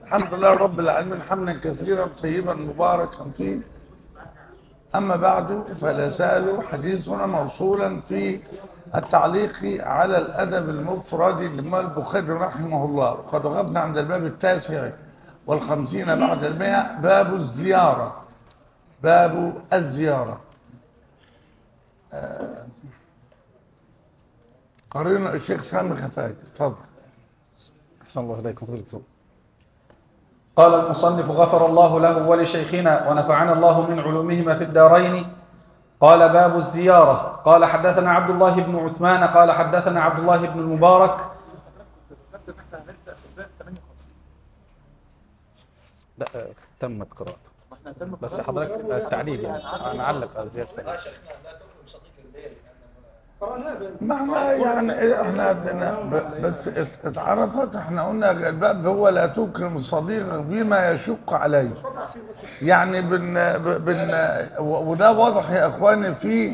الحمد لله رب العالمين حمدا كثيرا طيبا مباركا فيه. أما بعد فلا زال حديثنا موصولا في التعليق على الأدب المفرد للإمام البخاري رحمه الله، وقد وقفنا عند الباب 59 بعد 100، باب الزيارة. باب الزيارة. قرينا الشيخ سامي خفاجي، اتفضل. أحسن الله إليكم فضيلة. قال المصنف غفر الله له ولشيخنا ونفعنا الله من علومهما في الدارين. قال باب الزيارة. قال حدثنا عبد الله بن عثمان قال حدثنا عبد الله بن المبارك. لا تمت قراءته، بس حضرتك التعليل يعني أنا أعلق زيادة. لا شيخنا لا تكرم صديقك الليل معناه يعني احنا عندنا بس اتعرفت، احنا قلنا الباب هو لا تكرم صديقك بما يشق عليه. يعني وده واضح يا اخواني في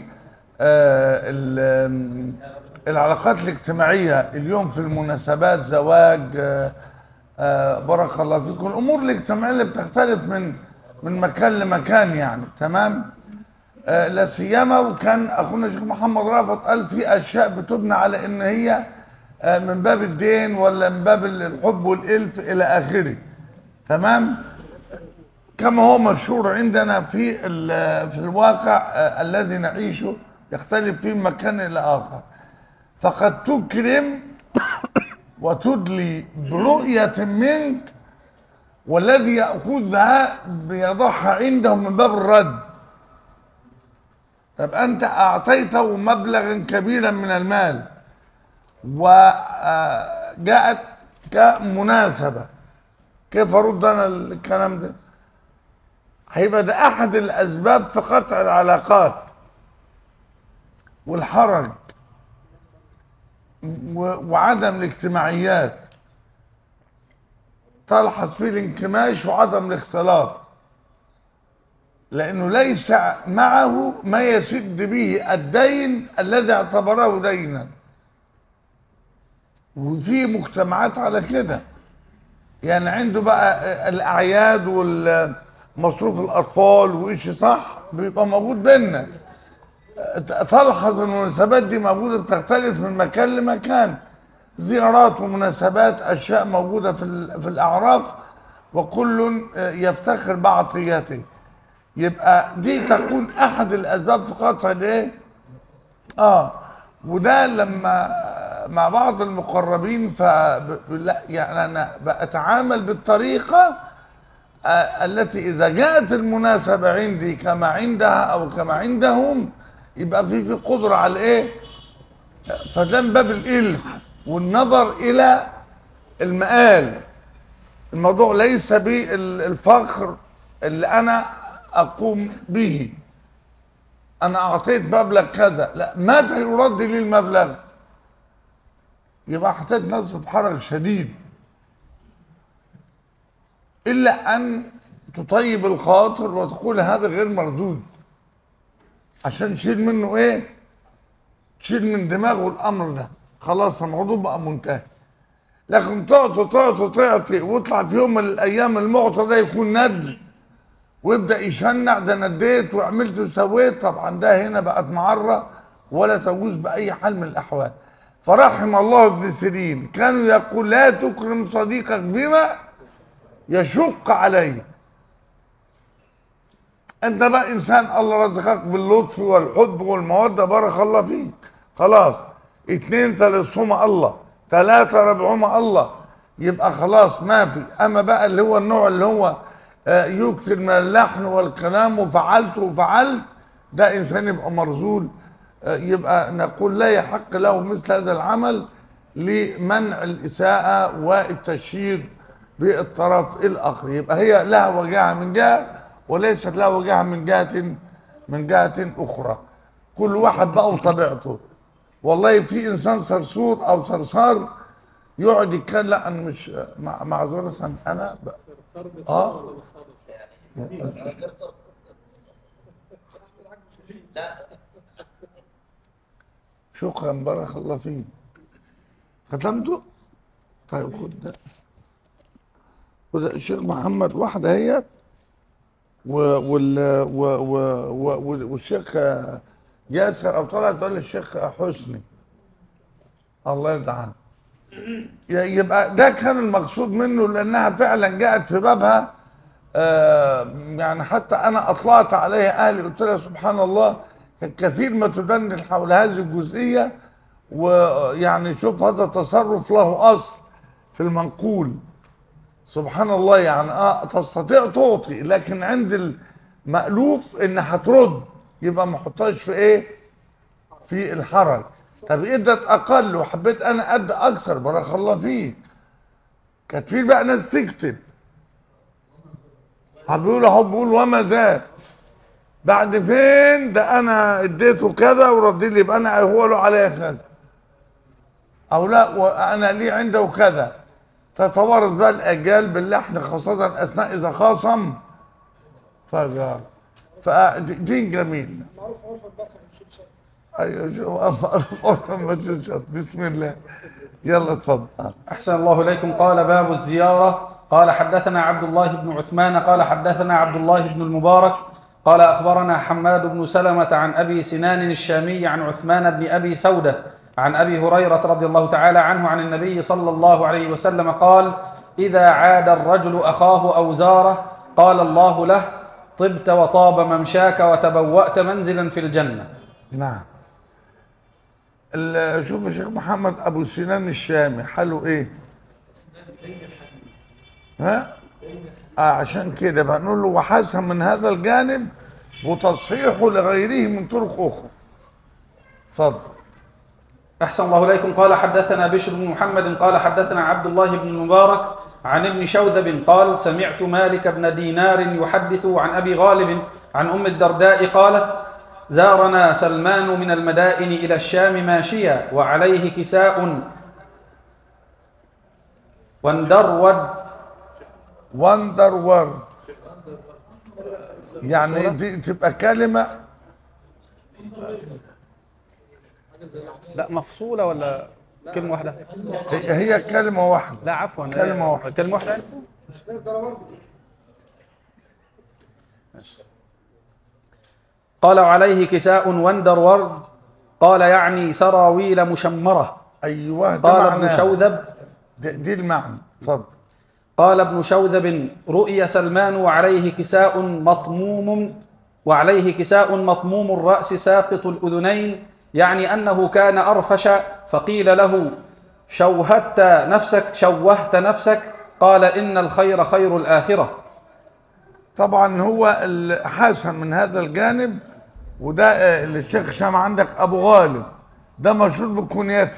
العلاقات الاجتماعية اليوم، في المناسبات، زواج، بارك الله فيكم، الامور الاجتماعية اللي بتختلف من مكان لمكان، يعني تمام. لا سيما وكان اخونا الشيخ محمد رافت قال في اشياء بتبنى على ان هي من باب الدين ولا من باب الحب والالف الى اخره، تمام. كما هو مشهور عندنا في الواقع الذي نعيشه، يختلف فيه من مكان الى اخر. فقد تكرم وتدلي برؤية منك، والذي يأخذها بيضعها عنده من باب الرد. طب أنت أعطيته مبلغا كبيرا من المال وجاءت كمناسبة، كيف أرد أنا الكلام ده؟ هيبقى ده أحد الأسباب في قطع العلاقات والحرج وعدم الاجتماعيات، تلحظ فيه الانكماش وعدم الاختلاط، لأنه ليس معه ما يسد به الدين الذي اعتبره دينا. وفي مجتمعات على كده، يعني عنده بقى الأعياد والمصروف الأطفال وإيش صح بيبقى موجود بينا. تلحظ ان المناسبات دي موجودة، بتختلف من مكان لمكان، زيارات ومناسبات، أشياء موجودة في الأعراف، وكل يفتخر بعطيته. يبقى دي تكون احد الاسباب في قطع الايه؟ وده لما مع بعض المقربين لا يعني انا بتعامل بالطريقه التي اذا جاءت المناسبه عندي كما عندها او كما عندهم، يبقى في قدره على الايه؟ فده من باب الالف والنظر الى المآل. الموضوع ليس بالفخر اللي انا اقوم به، انا اعطيت مبلغ كذا، لا، متى يرد لي المبلغ؟ يبقى حطيت نفسي في حرج شديد. الا ان تطيب الخاطر وتقول هذا غير مردود، عشان تشيل منه ايه؟ تشيل من دماغه الامر ده، خلاص الموضوع بقى منتهي. لكن تعطي ويطلع في يوم من الايام المعطى ده يكون ندل، ويبدا يشنع ده انا اديت وعملت وسويت، طبعا ده هنا بقت معره ولا تجوز باي حال من الاحوال. فرحم الله ابن سيرين كانوا يقول لا تكرم صديقك بما يشق عليه. انت بقى انسان الله رزقك باللطف والحب والموده، بارك الله فيك، خلاص، اتنين ثالثهما الله، ثلاثه ربعهما الله، يبقى خلاص ما في. اما بقى اللي هو النوع اللي هو يكثر من اللحن والكلام وفعلت، ده انسان يبقى مرذول، يبقى نقول لا يحق له مثل هذا العمل لمنع الاساءه والتشهير بالطرف الاخر. يبقى هي لها وجاهه من جهه وليست لها وجاهه من جهه اخرى. كل واحد بقى وطبيعته. والله في انسان صرصور او صرصار يقعد يتكلم، لا انا مش معذره انا لا شكرا بارك الله فيك. ختمته؟ طيب خد ده، وده الشيخ محمد واحدة هي والشيخ ياسر، او طلعت تقول الشيخ حسني الله يرضى عنه. يبقى ده كان المقصود منه، لانها فعلا جاءت في بابها. يعني حتى انا اطلعت عليها اهلي قلت لها سبحان الله كثير ما تدندن حول هذه الجزئيه، ويعني شوف هذا تصرف له اصل في المنقول. سبحان الله، يعني تستطيع تعطي، لكن عند المألوف ان هترد يبقى ما حطهاش في ايه؟ في الحرج. طب ادت اقل وحبيت انا ادي اكثر، بارك الله فيك. كانت في بقى ناس تكتب هبيقول اهو، بيقول وما زاد بعد فين ده انا اديته كذا وردي لي، يبقى انا هو له عليا كذا، او لا وانا لي عنده كذا. تتوارث بقى الاجيال باللحن، خاصه اثناء اذا خاصم فجار. فدين جميل. معروف عرفا بقى مش شرط. ايوه معروف مش شرط. بسم الله، يلا اتفضل. أحسن الله إليكم. قال باب الزيارة. قال حدثنا عبد الله بن عثمان قال حدثنا عبد الله بن المبارك قال أخبرنا حماد بن سلمة عن أبي سنان الشامي عن عثمان بن أبي سودة عن أبي هريرة رضي الله تعالى عنه عن النبي صلى الله عليه وسلم قال: إذا عاد الرجل أخاه أو زاره قال الله له: طبت وطاب ممشاك وتبوأت منزلا في الجنة. نعم. شوف الشيخ محمد ابو سنان الشامي حاله ايه؟ ها؟ عشان كده بنقول له وحسن من هذا الجانب وتصحيحه لغيره من طرق اخرى. اتفضل. أحسن الله إليكم. قال حدثنا بشر بن محمد قال حدثنا عبد الله بن المبارك عن ابن شوذب قال: سمعت مالك بن دينار يحدث عن أبي غالب عن أم الدرداء قالت: زارنا سلمان من المدائن إلى الشام ماشيا وعليه كساء وندرود يعني دي تبقى كلمة لا مفصولة ولا كلمة واحدة؟ هي كلمة واحدة. لا عفوا، كلمة واحدة. كلمة واحدة. قال: عليه كساء وندر ورد. قال: يعني سراويل مشمرة. ايوه ده قال ابن معناها. شوذب: دي المعنى. اتفضل. قال ابن شوذب: رؤي سلمان وعليه كساء مطموم الرأس ساقط الأذنين، يعني أنه كان أرفش، فقيل له: شوهت نفسك. قال: إن الخير خير الآخرة. طبعا هو الحسن من هذا الجانب، وده اللي الشيخ شام عندك ابو غالب ده مشهور بكنيته،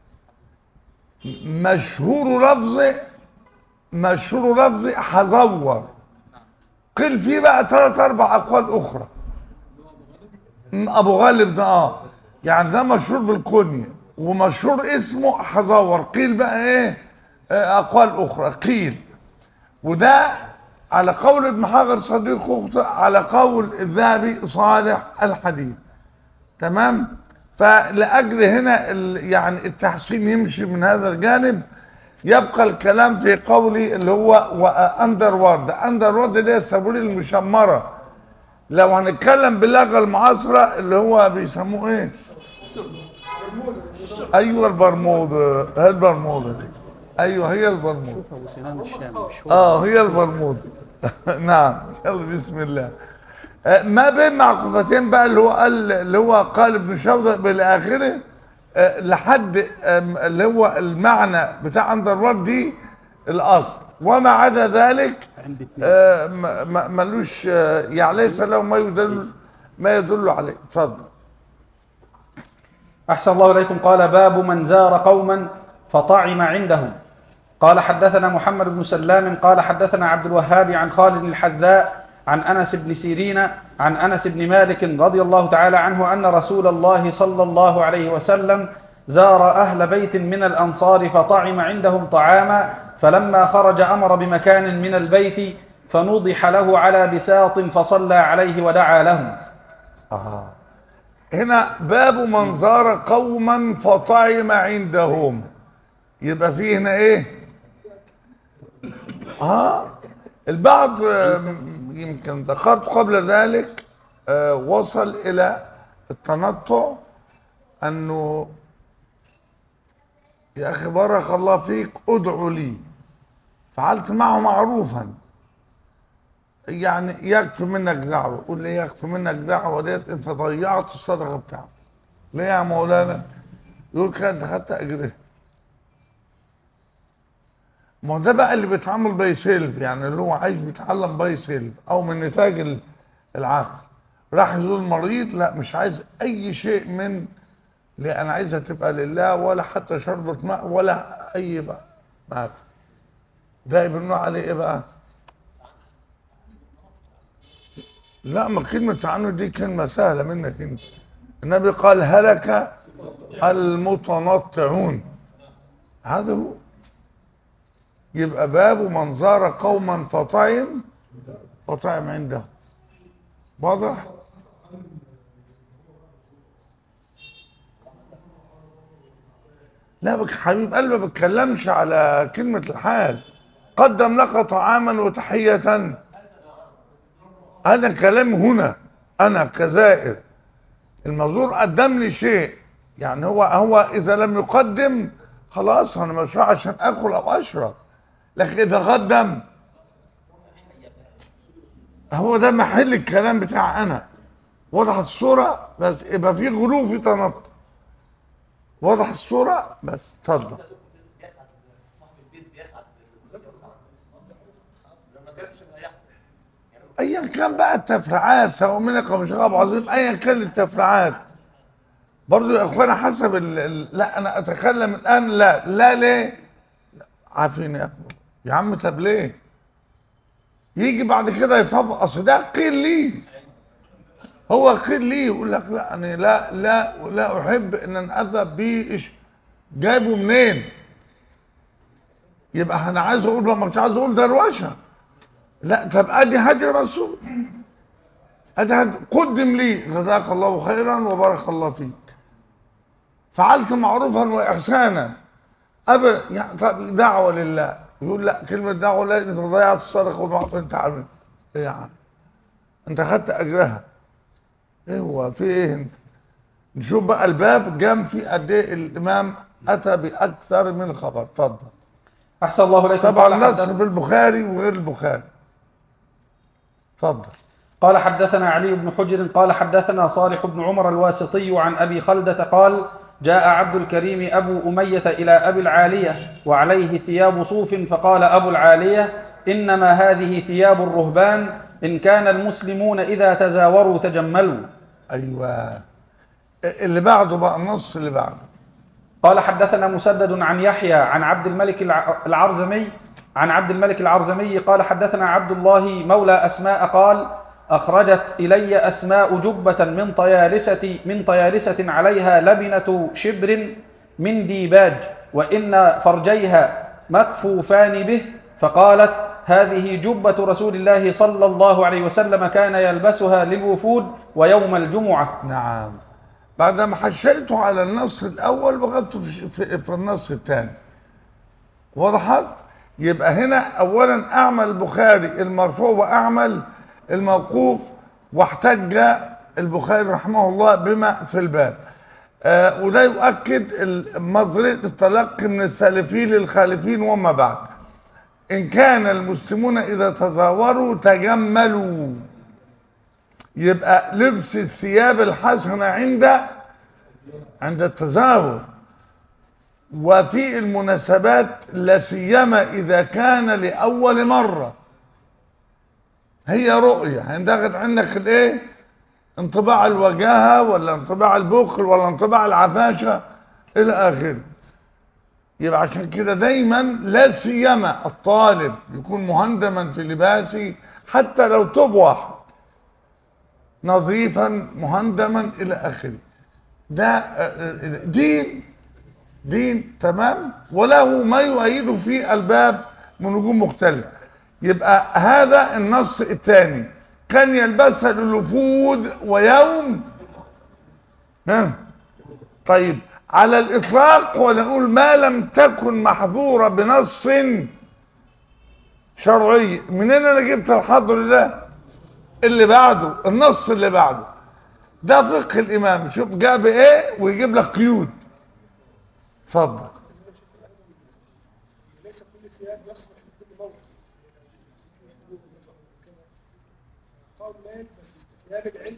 مشهور لفظي حزور. قيل فيه بقى 3-4 اقوال اخرى. ابو غالب ده يعني ده مشهور بالكنيه ومشهور اسمه حزور. قيل بقى ايه اقوال اخرى قيل، وده على قول ابن حجر صديق اخته، على قول الذهبي صالح الحديث. تمام. فلاجل هنا يعني التحسين يمشي من هذا الجانب، يبقى الكلام في قولي اللي هو اندرورد اللي هي السبولي المشمره. لو هنتكلم باللغه المعاصره اللي هو بيسموه ايه؟ ايوه البرموده. هي البرموده دي. ايوه هي البرموده. أبو سنان الشامي مش هو. هي البرموده. نعم. يلا بسم الله. ما بين معقوفتين بقى اللي هو قال ابن شوذب الى اخره لحد اللي هو المعنى بتاع اندرورد دي الاصل، وما عدا ذلك ملوش يعني ليس له ما يدل عليه. اتفضل. أحسن الله إليكم. قال: باب من زار قوما فطعم عندهم. قال حدثنا محمد بن سلام قال حدثنا عبد الوهاب عن خالد الحذاء عن أنس بن سيرين عن أنس بن مالك رضي الله تعالى عنه أن رسول الله صلى الله عليه وسلم زار أهل بيت من الأنصار فطعم عندهم طعاما، فلما خرج أمر بمكان من البيت فنضح له على بساط فصلى عليه ودعا لهم. هنا باب من زار قوما فطعم عندهم، يبقى فيه هنا ايه؟ البعض يمكن ذكرت قبل ذلك وصل إلى التنطع أنه يا أخي بارك الله فيك ادعو لي، فعلت معه معروفا، يعني يكفي منك دعوة. قول لي يكفي منك دعوة ديت أنت ضيعت الصدقة بتاعك. ليه يا مولانا؟ يقول كده أنت خدت أجرها. ما هو ده بقى اللي بيتعامل باي سيلف، يعني اللي هو عايز بيتعلم باي سيلف او من نتاج العقل. راح يزور المريض، لا مش عايز اي شيء من اللي انا عايزها تبقى لله، ولا حتى شربة ماء ولا اي بقى ما في. ده بنقول عليه ايه بقى؟ لا، ما كلمة عنه دي كلمة سهلة منك انت. النبي قال هلك المتنطعون. هذا هو. يبقى باب من زار قوما فطعم عنده. واضح؟ لا بك حبيب قلبي ما بتكلمش على كلمة الحال. قدم لك طعاما وتحية. أنا كلام هنا أنا كزائر، المزور قدم لي شيء، يعني هو إذا لم يقدم خلاص أنا مش رايح عشان آكل أو أشرب، لكن إذا قدم هو ده محل الكلام بتاع أنا. وضح الصورة؟ بس يبقى في غلو في تنطع. وضح الصورة؟ بس اتفضل. بيسعد صاحب البيت، بيسعد لما كانش مريحه. ايا كان بقى التفريعات، سواء منك او مش غاب عظيم، ايا كان التفريعات برضو يا اخوانا حسب لا انا اتكلم الان. لا ليه؟ عارفين يا اخوان يا عم، طب ليه؟ يجي بعد كده يفضفض، ده قيل لي، هو قيل لي، يقول لك لا انا لا احب ان انا اذهب بيه. جايبه منين؟ يبقى انا عايز اقول بقى، مش عايز اقول دروشه. لا طب ادي هدي رسول، ادي قدم لي جزاك الله خيرا وبارك الله فيك، فعلت معروفا واحسانا. ابدا يعني طب دعوه لله، يقول لا كلمه دعوه لله انت ضيعت الصدقه والمعروف انت عامل ايه يا عم؟ انت خدت اجرها. ايه هو في ايه انت؟ نشوف بقى الباب جام فيه قد ايه الامام اتى باكثر من خبر. اتفضل. أحسن الله إليكم. طبعا قال نص في البخاري وغير البخاري. اتفضل. قال حدثنا علي بن حجر قال حدثنا صالح بن عمر الواسطي عن أبي خلدة قال جاء عبد الكريم أبو أمية إلى أبي العالية وعليه ثياب صوف، فقال أبو العالية إنما هذه ثياب الرهبان، إن كان المسلمون إذا تزاوروا تجملوا. ايوه اللي بعده بقى، النص اللي بعده. قال حدثنا مسدد عن يحيى عن عبد الملك العرزمي عن عبد الملك العرزمي قال حدثنا عبد الله مولى أسماء قال أخرجت إلي أسماء جبة من طيالسة عليها لبنة شبر من ديباج، وإن فرجيها مكفوفان به، فقالت هذه جبة رسول الله صلى الله عليه وسلم كان يلبسها للوفود ويوم الجمعة. نعم. بعد ما حشيته على النص الاول وغدته في النص الثاني. وضحت؟ يبقى هنا اولا اعمل البخاري المرفوع واعمل الموقوف، واحتج البخاري رحمه الله بما في الباب. وده يؤكد نظريه التلقي من السالفين للخالفين وما بعد. ان كان المسلمون اذا تزاوروا تجملوا، يبقى لبس الثياب الحسنه عند التزاور، وفي المناسبات لا سيما اذا كان لاول مره. هي رؤيه هيندخل عندك الايه؟ انطباع الوجاهه ولا انطباع البخل ولا انطباع العفاشه الى اخره. يبقى عشان كده دايما لا سيما الطالب يكون مهندما في لباسه، حتى لو توب واحد نظيفا مهندما الى اخره. ده دين تمام، وله ما يؤيده في الباب من وجوه مختلفه. يبقى هذا النص الثاني كان يلبسها للوفود ويوم. طيب على الاطلاق، ونقول ما لم تكن محظوره بنص شرعية. منين انا جبت الحظر ده؟ اللي بعده، النص اللي بعده ده فقه الامام. شوف جاب ايه ويجيب لك قيود. اتفضل. ليس كل ثياب يصلح لكل موضع. قولان بس ثياب العلم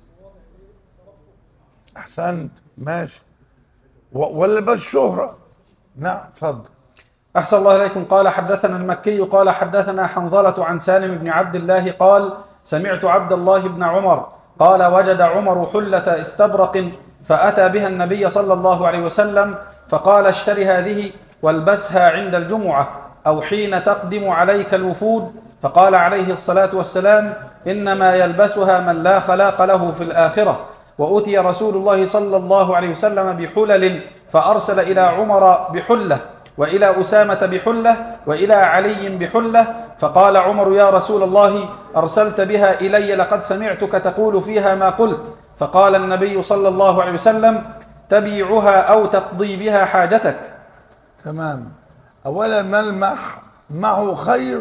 احسنت ماشي. ولا بس شهرة. نعم اتفضل. أحسن الله إليكم. قال حدثنا المكي قال حدثنا حنظلة عن سالم بن عبد الله قال سمعت عبد الله بن عمر قال وجد عمر حلة استبرق فأتى بها النبي صلى الله عليه وسلم فقال اشتري هذه والبسها عند الجمعة أو حين تقدم عليك الوفود. فقال عليه الصلاة والسلام إنما يلبسها من لا خلاق له في الآخرة. وأتي رسول الله صلى الله عليه وسلم بحلل فأرسل إلى عمر بحلة وإلى أسامة بحلة وإلى علي بحلة. فقال عمر يا رسول الله أرسلت بها إلي لقد سمعتك تقول فيها ما قلت. فقال النبي صلى الله عليه وسلم تبيعها أو تقضي بها حاجتك. تمام. اولا ملمح معه خير،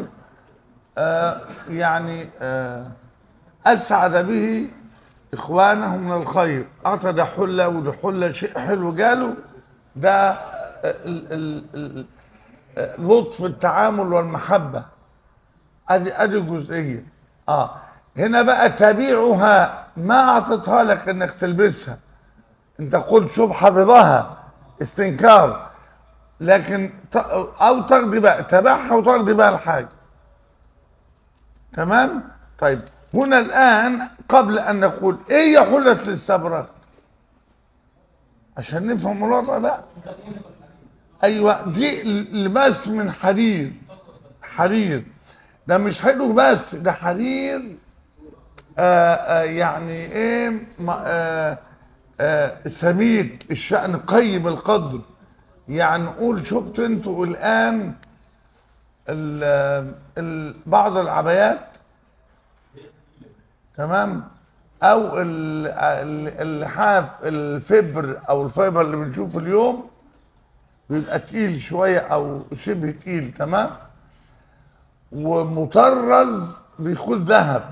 يعني اسعد به اخوانه من الخير. اعطى ده حله وده حله، شيء حلو قالوا ده لطف التعامل والمحبه. ادي جزئيه. هنا بقى تبيعها، ما اعطيتها لك انك تلبسها، انت قلت شوف حفظها استنكار، لكن او تقضي بقى تبعها وتقضي بقى الحاجه. تمام. طيب هنا الان قبل ان نقول ايه حله الاستبرق عشان نفهم الوضع بقى. ايوه دي لباس من حرير. حرير ده مش حلو بس ده حرير يعني ايه سميك الشأن قيم القدر. يعني نقول شفت انتوا الان بعض العبايات تمام، او اللحاف الفبر او الفايبر اللي بنشوفه اليوم بيبقى تقيل شويه او شبه تقيل تمام، ومطرز بيكون ذهب.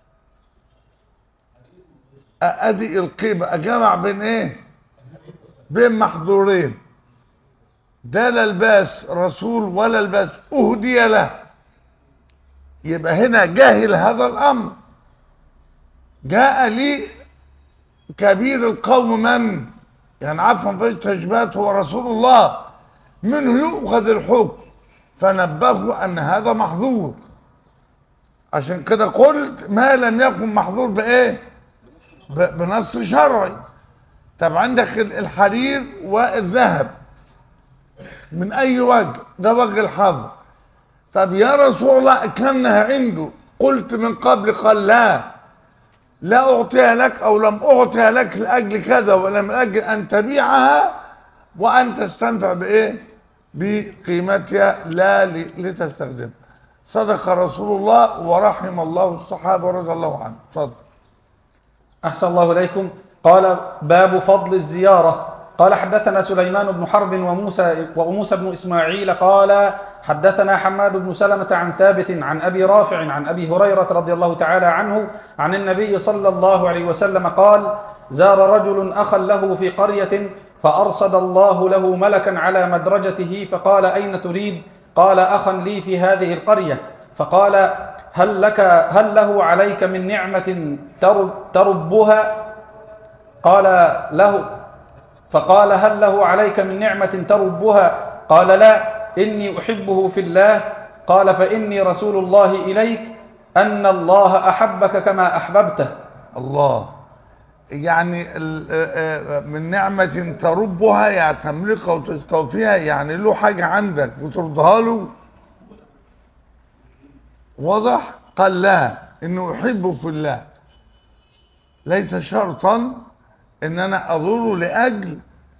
ادي القيمه. اجمع بين ايه؟ بين محظورين. ده لا لباس رسول ولا لباس اهدي له. يبقى هنا جاهل هذا الامر. جاء لي كبير القوم من يعني عفوا في تشبيهات هو رسول الله منه يؤخذ الحكم، فنبهوا ان هذا محظور. عشان كده قلت ما لم يكن محظور بايه؟ بنص شرعي. طب عندك الحرير والذهب من اي وجه، ده وجه الحظر. طب يا رسول الله كانها عنده، قلت من قبل قال لا اعطيها لك او لم اعطيها لك لاجل كذا ولا من اجل ان تبيعها وان تستنفع بايه؟ بقيمتها لا لتستخدم. صدق رسول الله ورحم الله الصحابه رضي الله عنهم. اتفضل. أحسن الله إليكم. قال باب فضل الزيارة. قال حدثنا سليمان بن حرب وموسى بن إسماعيل قال حدثنا حماد بن سلمة عن ثابت عن أبي رافع عن أبي هريرة رضي الله تعالى عنه عن النبي صلى الله عليه وسلم قال زار رجل أخا له في قرية فأرصد الله له ملكا على مدرجته فقال أين تريد؟ قال أخا لي في هذه القرية. فقال هل له عليك من نعمة تربها؟ قال له فقال هل له عليك من نعمة تربها؟ قال لا إني أحبه في الله. قال فإني رسول الله إليك أن الله أحبك كما أحببته. الله. يعني من نعمة تربها يعني تملكها وتستوفيها، يعني له حاجة عندك وترضها له. واضح؟ قال لا إنه أحبه في الله، ليس شرطا إن أنا أضره لأجل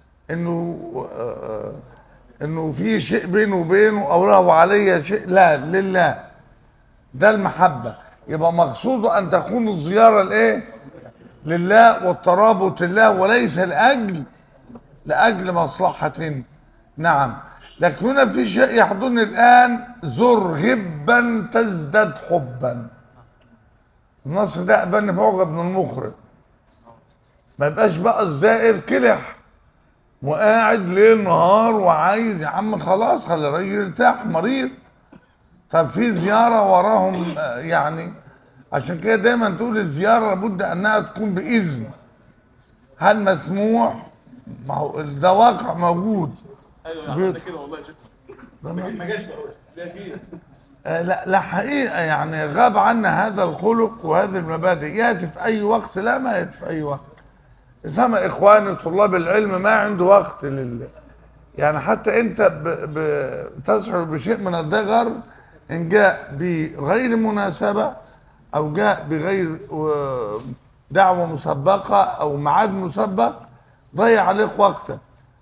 إنه في شيء بينه وبينه أو له علي شيء، لا لله. ده المحبة. يبقى مقصوده أن تكون الزيارة الإيه؟ لله والترابط لله وليس لأجل مصلحة. نعم. لكن هنا في شيء يحضرني الآن: زر غبا تزداد حبا. النص ده أبان بعجب من المخرج، ما يبقاش بقى الزائر كلح وقاعد ليل نهار وعايز يا عم خلاص خلي الراجل يرتاح، مريض. طب في زيارة وراهم يعني، عشان كده دايما تقول الزيارة لابد أنها تكون بإذن. هل مسموح؟ ما هو ده واقع موجود. ايوه عملنا كده والله يا شيخ. ما جاش بقى. لا لا حقيقة يعني غاب عنا هذا الخلق وهذه المبادئ. يأتي في أي وقت؟ لا، ما يأتي في أي وقت. إنما إخواني طلاب العلم ما عنده وقت يعني حتى أنت تشعر بشيء من الضغر إن جاء بغير مناسبة أو جاء بغير دعوة مسبقة أو ميعاد مسبق، ضيع عليك وقتك.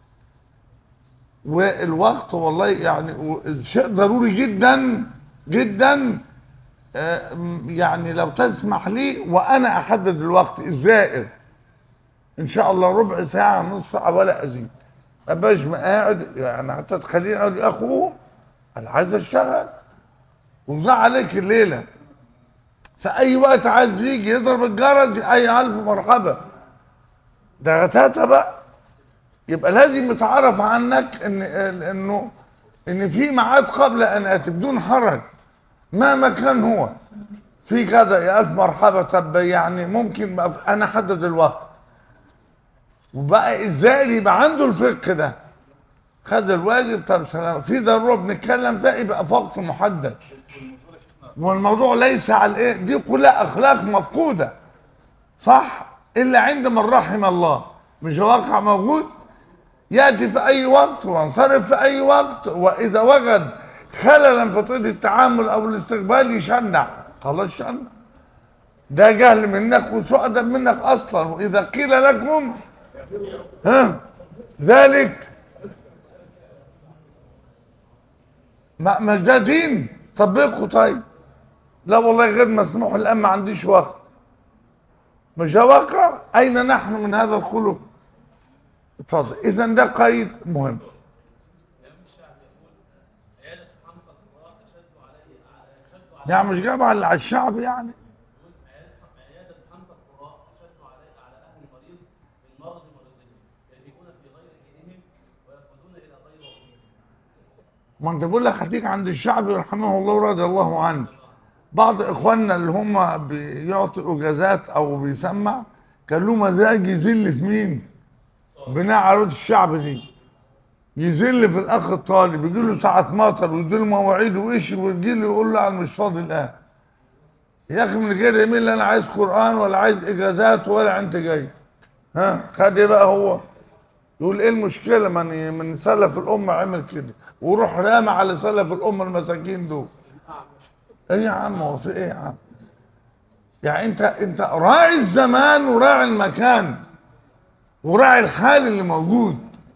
والوقت والله يعني شيء ضروري جدا جدا. يعني لو تسمح لي وانا احدد الوقت الزائر ان شاء الله ربع ساعه نصف ساعه ولا ازيد، ما بقاش قاعد يعني حتى تخليني اقول يا اخوه انا عايز اشتغل وضاع عليك الليله. في اي وقت عايز يجي يضرب الجرس اي الف مرحبا، ده غتاته بقى. يبقى لازم يتعرف عنك ان في ميعاد قبل ان اتي بدون حرج مهما كان هو في كذا يا الف مرحبا. طب يعني ممكن انا احدد الوقت، وبقى ازاي يبقى عنده الفقه ده، خد الواجب. طب سلام في ضروره بنتكلم فيها يبقى في وقت محدد. والموضوع ليس على ايه، دي كلها اخلاق مفقوده صح، الا عند من رحم الله. مش واقع موجود، ياتي في اي وقت وينصرف في اي وقت، واذا وجد خللا في طريقه التعامل او الاستقبال يشنع، خلاص شنع. ده جهل منك وسوء ادب منك اصلا. واذا قيل لكم ذلك ما ده دين طبقه. طيب لا والله غير مسموح الان ما عنديش وقت، مش واقع. اين نحن من هذا الخلق؟ اتفضل. اذا ده قيد مهم. يعني مش جاب على الشعب يعني. ما انت بقول لك هتيجي عند الشعب رحمه الله ورضي الله عنه. بعض اخواننا اللي هم بيعطوا اجازات او بيسمع كان له مزاج يذل في مين؟ بناء على رؤيه الشعب دي يذل في الاخ الطالب، يجي له ساعه مطر ويدي له مواعيد وإيش، ويجي له يقول له انا مش فاضي الان. يا اخي من غير يمين لا انا عايز قران ولا عايز اجازات ولا انت جاي. خد ايه بقى هو؟ يقول ايه المشكله من سلف الامه عمل كده، وروح رامى على سلف الامه المساكين دول. ايه يا عم هو في ايه يا عم؟ يعني انت راعي الزمان وراعي المكان وراعي الحال اللي موجود.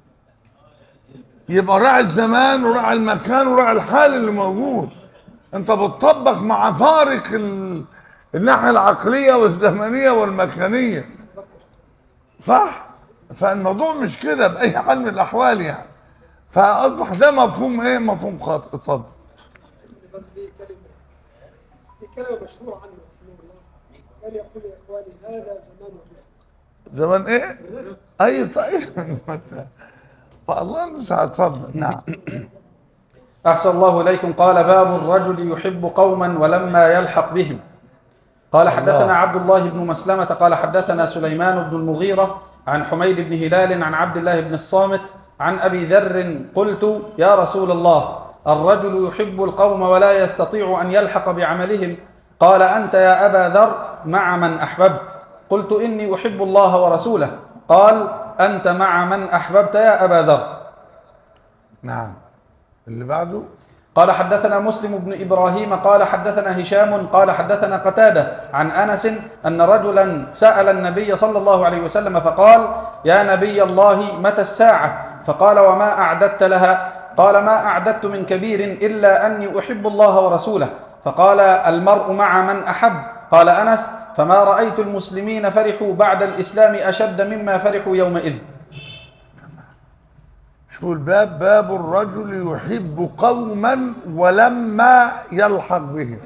يبقى راعي الزمان وراعي المكان وراعي الحال اللي موجود. انت بتطبق مع فارق الناحيه العقليه والزمنيه والمكانيه صح؟ فالموضوع مش كده باي حال من الاحوال يعني. فاصبح ده مفهوم ايه؟ مفهوم خاطئ. اتفضل. بس في كلمة مشهورة عنه رحمه الله، كان يقول يا إخواني هذا زمان الرفق. زمان ايه؟ اي طيب فالله المستعان. اتفضل. نعم. أحسن الله إليكم. قال باب الرجل يحب قوما ولما يلحق بهم. قال حدثنا عبد الله بن مسلمة قال حدثنا سليمان بن المغيرة عن حميد بن هلال عن عبد الله بن الصامت عن أبي ذر قلت يا رسول الله الرجل يحب القوم ولا يستطيع أن يلحق بعملهم. قال أنت يا أبا ذر مع من أحببت. قلت إني أحب الله ورسوله. قال أنت مع من أحببت يا أبا ذر. نعم. اللي بعده قال حدثنا مسلم بن إبراهيم قال حدثنا هشام قال حدثنا قتادة عن أنس أن رجلا سأل النبي صلى الله عليه وسلم فقال يا نبي الله متى الساعة؟ فقال وما أعددت لها؟ قال ما أعددت من كبير إلا أني أحب الله ورسوله. فقال المرء مع من أحب. قال أنس فما رأيت المسلمين فرحوا بعد الإسلام أشد مما فرحوا يومئذ. شوف الباب، باب الرجل يحب قوما ولما يلحق بهم.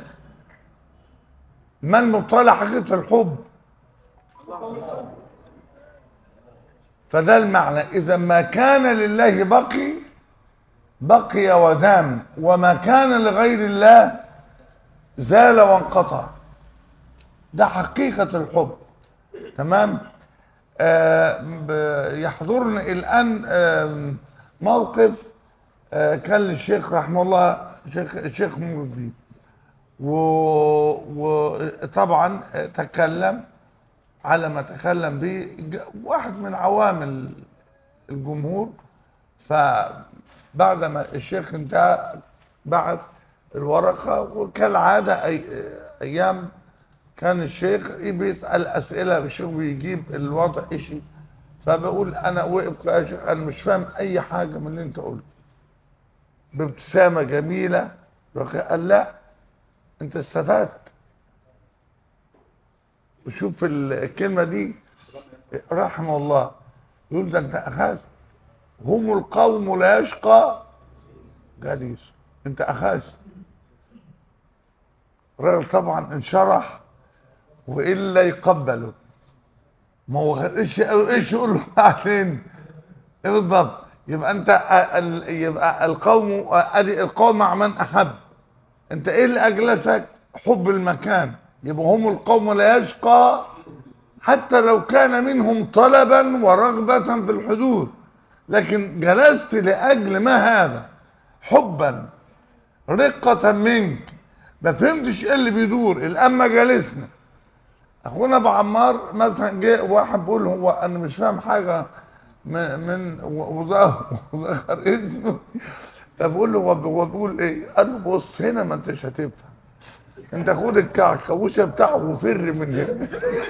ما المطالع حقيقة الحب؟ فده المعنى. إذا ما كان لله بقي ودام، وما كان لغير الله زال وانقطع. ده حقيقة الحب. تمام. يحضرني الآن موقف كان للشيخ رحمه الله، الشيخ نور الدين، وطبعا تكلم على ما تكلم به واحد من عوام الجمهور. فبعد ما الشيخ انتهى بعت الورقة، وكالعادة أيام كان الشيخ بيسأل أسئلة، الشيخ بيجيب الوضع إشي. فبقول أنا وقف يا شيخ أنا مش فاهم أي حاجة من اللي أنت قلته، بابتسامة جميلة. قال لا أنت استفدت. وشوف الكلمة دي رحمه الله، يقول ده أنت أخذت. هم القوم لا يشقى جليس، أنت أخذت. الراجل طبعا انشرح، والا يقبله. ما هو ايش يقول له بعدين؟ إيه بالضبط؟ يبقى انت يبقى القوم مع من احب. انت ايه اللي اجلسك؟ حب المكان. يبقى هم القوم لا يشقى، حتى لو كان منهم طلبا ورغبة في الحدود، لكن جلست لاجل ما هذا؟ حبا، رقة منك. ما فهمتش ايه اللي بيدور. الان ما جالسنا اخونا ابو عمار مثلا، جه واحد بيقول هو انا مش فاهم حاجه من وذكر اسمه. فبقول له هو بيقول ايه؟ قال له بص هنا ما انتش هتفهم، انت خد الكعكوشه بتاعه وفر من هنا.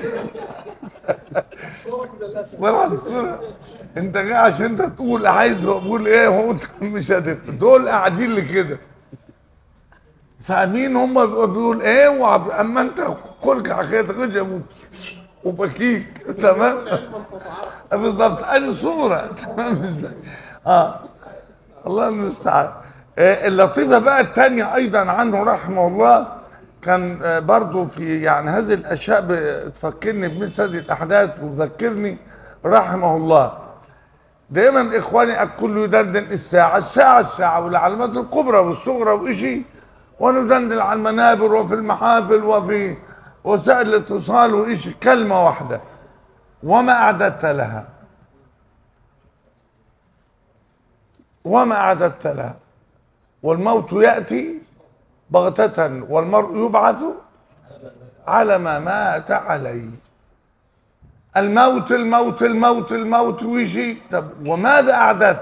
والله الصورة انت جاي عشان انت تقول عايز اقول ايه، هو مش هتفهم. دول قاعدين لي كده فاهمين هم بيقول ايه، اما انت كلك حكايتك غجم وبكيك. تمام بالظبط. ادي صوره. تمام ازاي؟ الله المستعان. اللطيفه بقى الثانيه ايضا عنه رحمه الله، كان برضه في يعني هذه الاشياء بتفكرني بمثل هذه الاحداث وتذكرني رحمه الله. دايما اخواني الكل يدندن الساعه والعلامات الكبرى والصغرى وإشي، وندندن على المنابر وفي المحافل وفي وسائل الاتصال وإشي. كلمة واحدة: وما أعددت لها. وما أعددت لها. والموت يأتي بغتة والمرء يبعث على ما مات عليه. الموت الموت الموت الموت ويجي. طب وماذا أعددت؟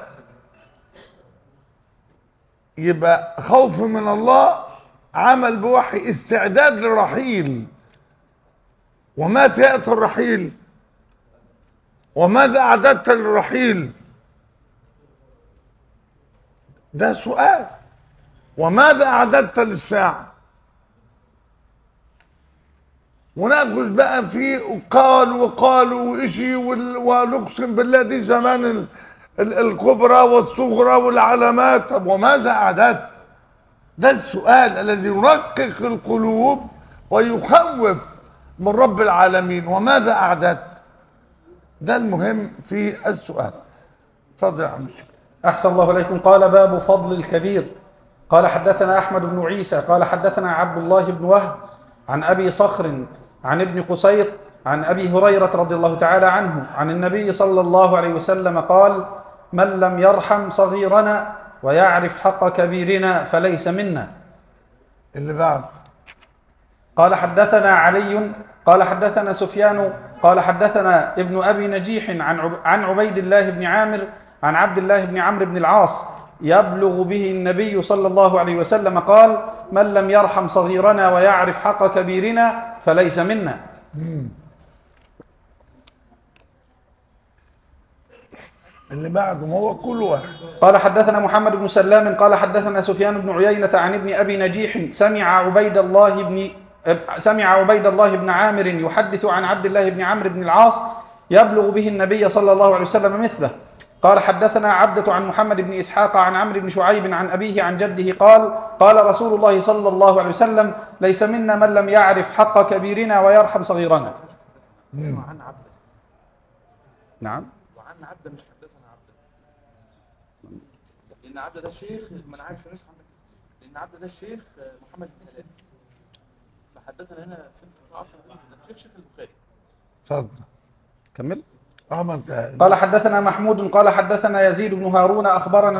يبقى خوف من الله، عمل بوحي، استعداد للرحيل. ومتى يأتي الرحيل؟ وماذا أعددت للرحيل؟ ده سؤال. وماذا أعددت للساعة؟ وناخذ بقى في وقالوا وإشي ونقسم بالله دي زمان الكبرى والصغرى والعلامات. طب وماذا أعددت؟ ده السؤال الذي يرقق القلوب ويخوف من رب العالمين. وماذا أعددت؟ ده المهم في السؤال. اتفضل يا عم. أحسن الله إليكم. قال: باب فضل الكبير. قال: حدثنا أحمد بن عيسى قال حدثنا عبد الله بن وهب عن أبي صخر عن ابن قسيط عن أبي هريرة رضي الله تعالى عنه عن النبي صلى الله عليه وسلم قال: من لم يرحم صغيرنا ويعرف حق كبيرنا فليس منا. اللي بعد. قال: حدثنا علي قال حدثنا سفيان قال حدثنا ابن أبي نجيح عن عبيد الله بن عامر عن عبد الله بن عمرو بن العاص يبلغ به النبي صلى الله عليه وسلم قال: من لم يرحم صغيرنا ويعرف حق كبيرنا فليس منا. اللي بعده ما هو كل واحد. قال: حدثنا محمد بن سلام قال حدثنا سفيان بن عيينة عن ابن أبي نجيح سمع عبيد الله بن عامر يحدث عن عبد الله بن عمرو بن العاص يبلغ به النبي صلى الله عليه وسلم مثله. قال حدثنا عبدة عن محمد بن إسحاق عن عمرو بن شعيب عن أبيه عن جده قال قال رسول الله صلى الله عليه وسلم ليس منا من لم يعرف حق كبيرنا ويرحم صغيرنا. وعن عبده. نعم. وعن عبده مش حدثنا عبده. لأن عبده ده الشيخ، ما أنا عارف الناس عندك. لأن عبده ده الشيخ محمد بن سلام. فحدثنا هنا في العصر ده شيخ البخاري. اتفضل كمل. عمل قال حدثنا محمود قال حدثنا يزيد بن هارون أخبرنا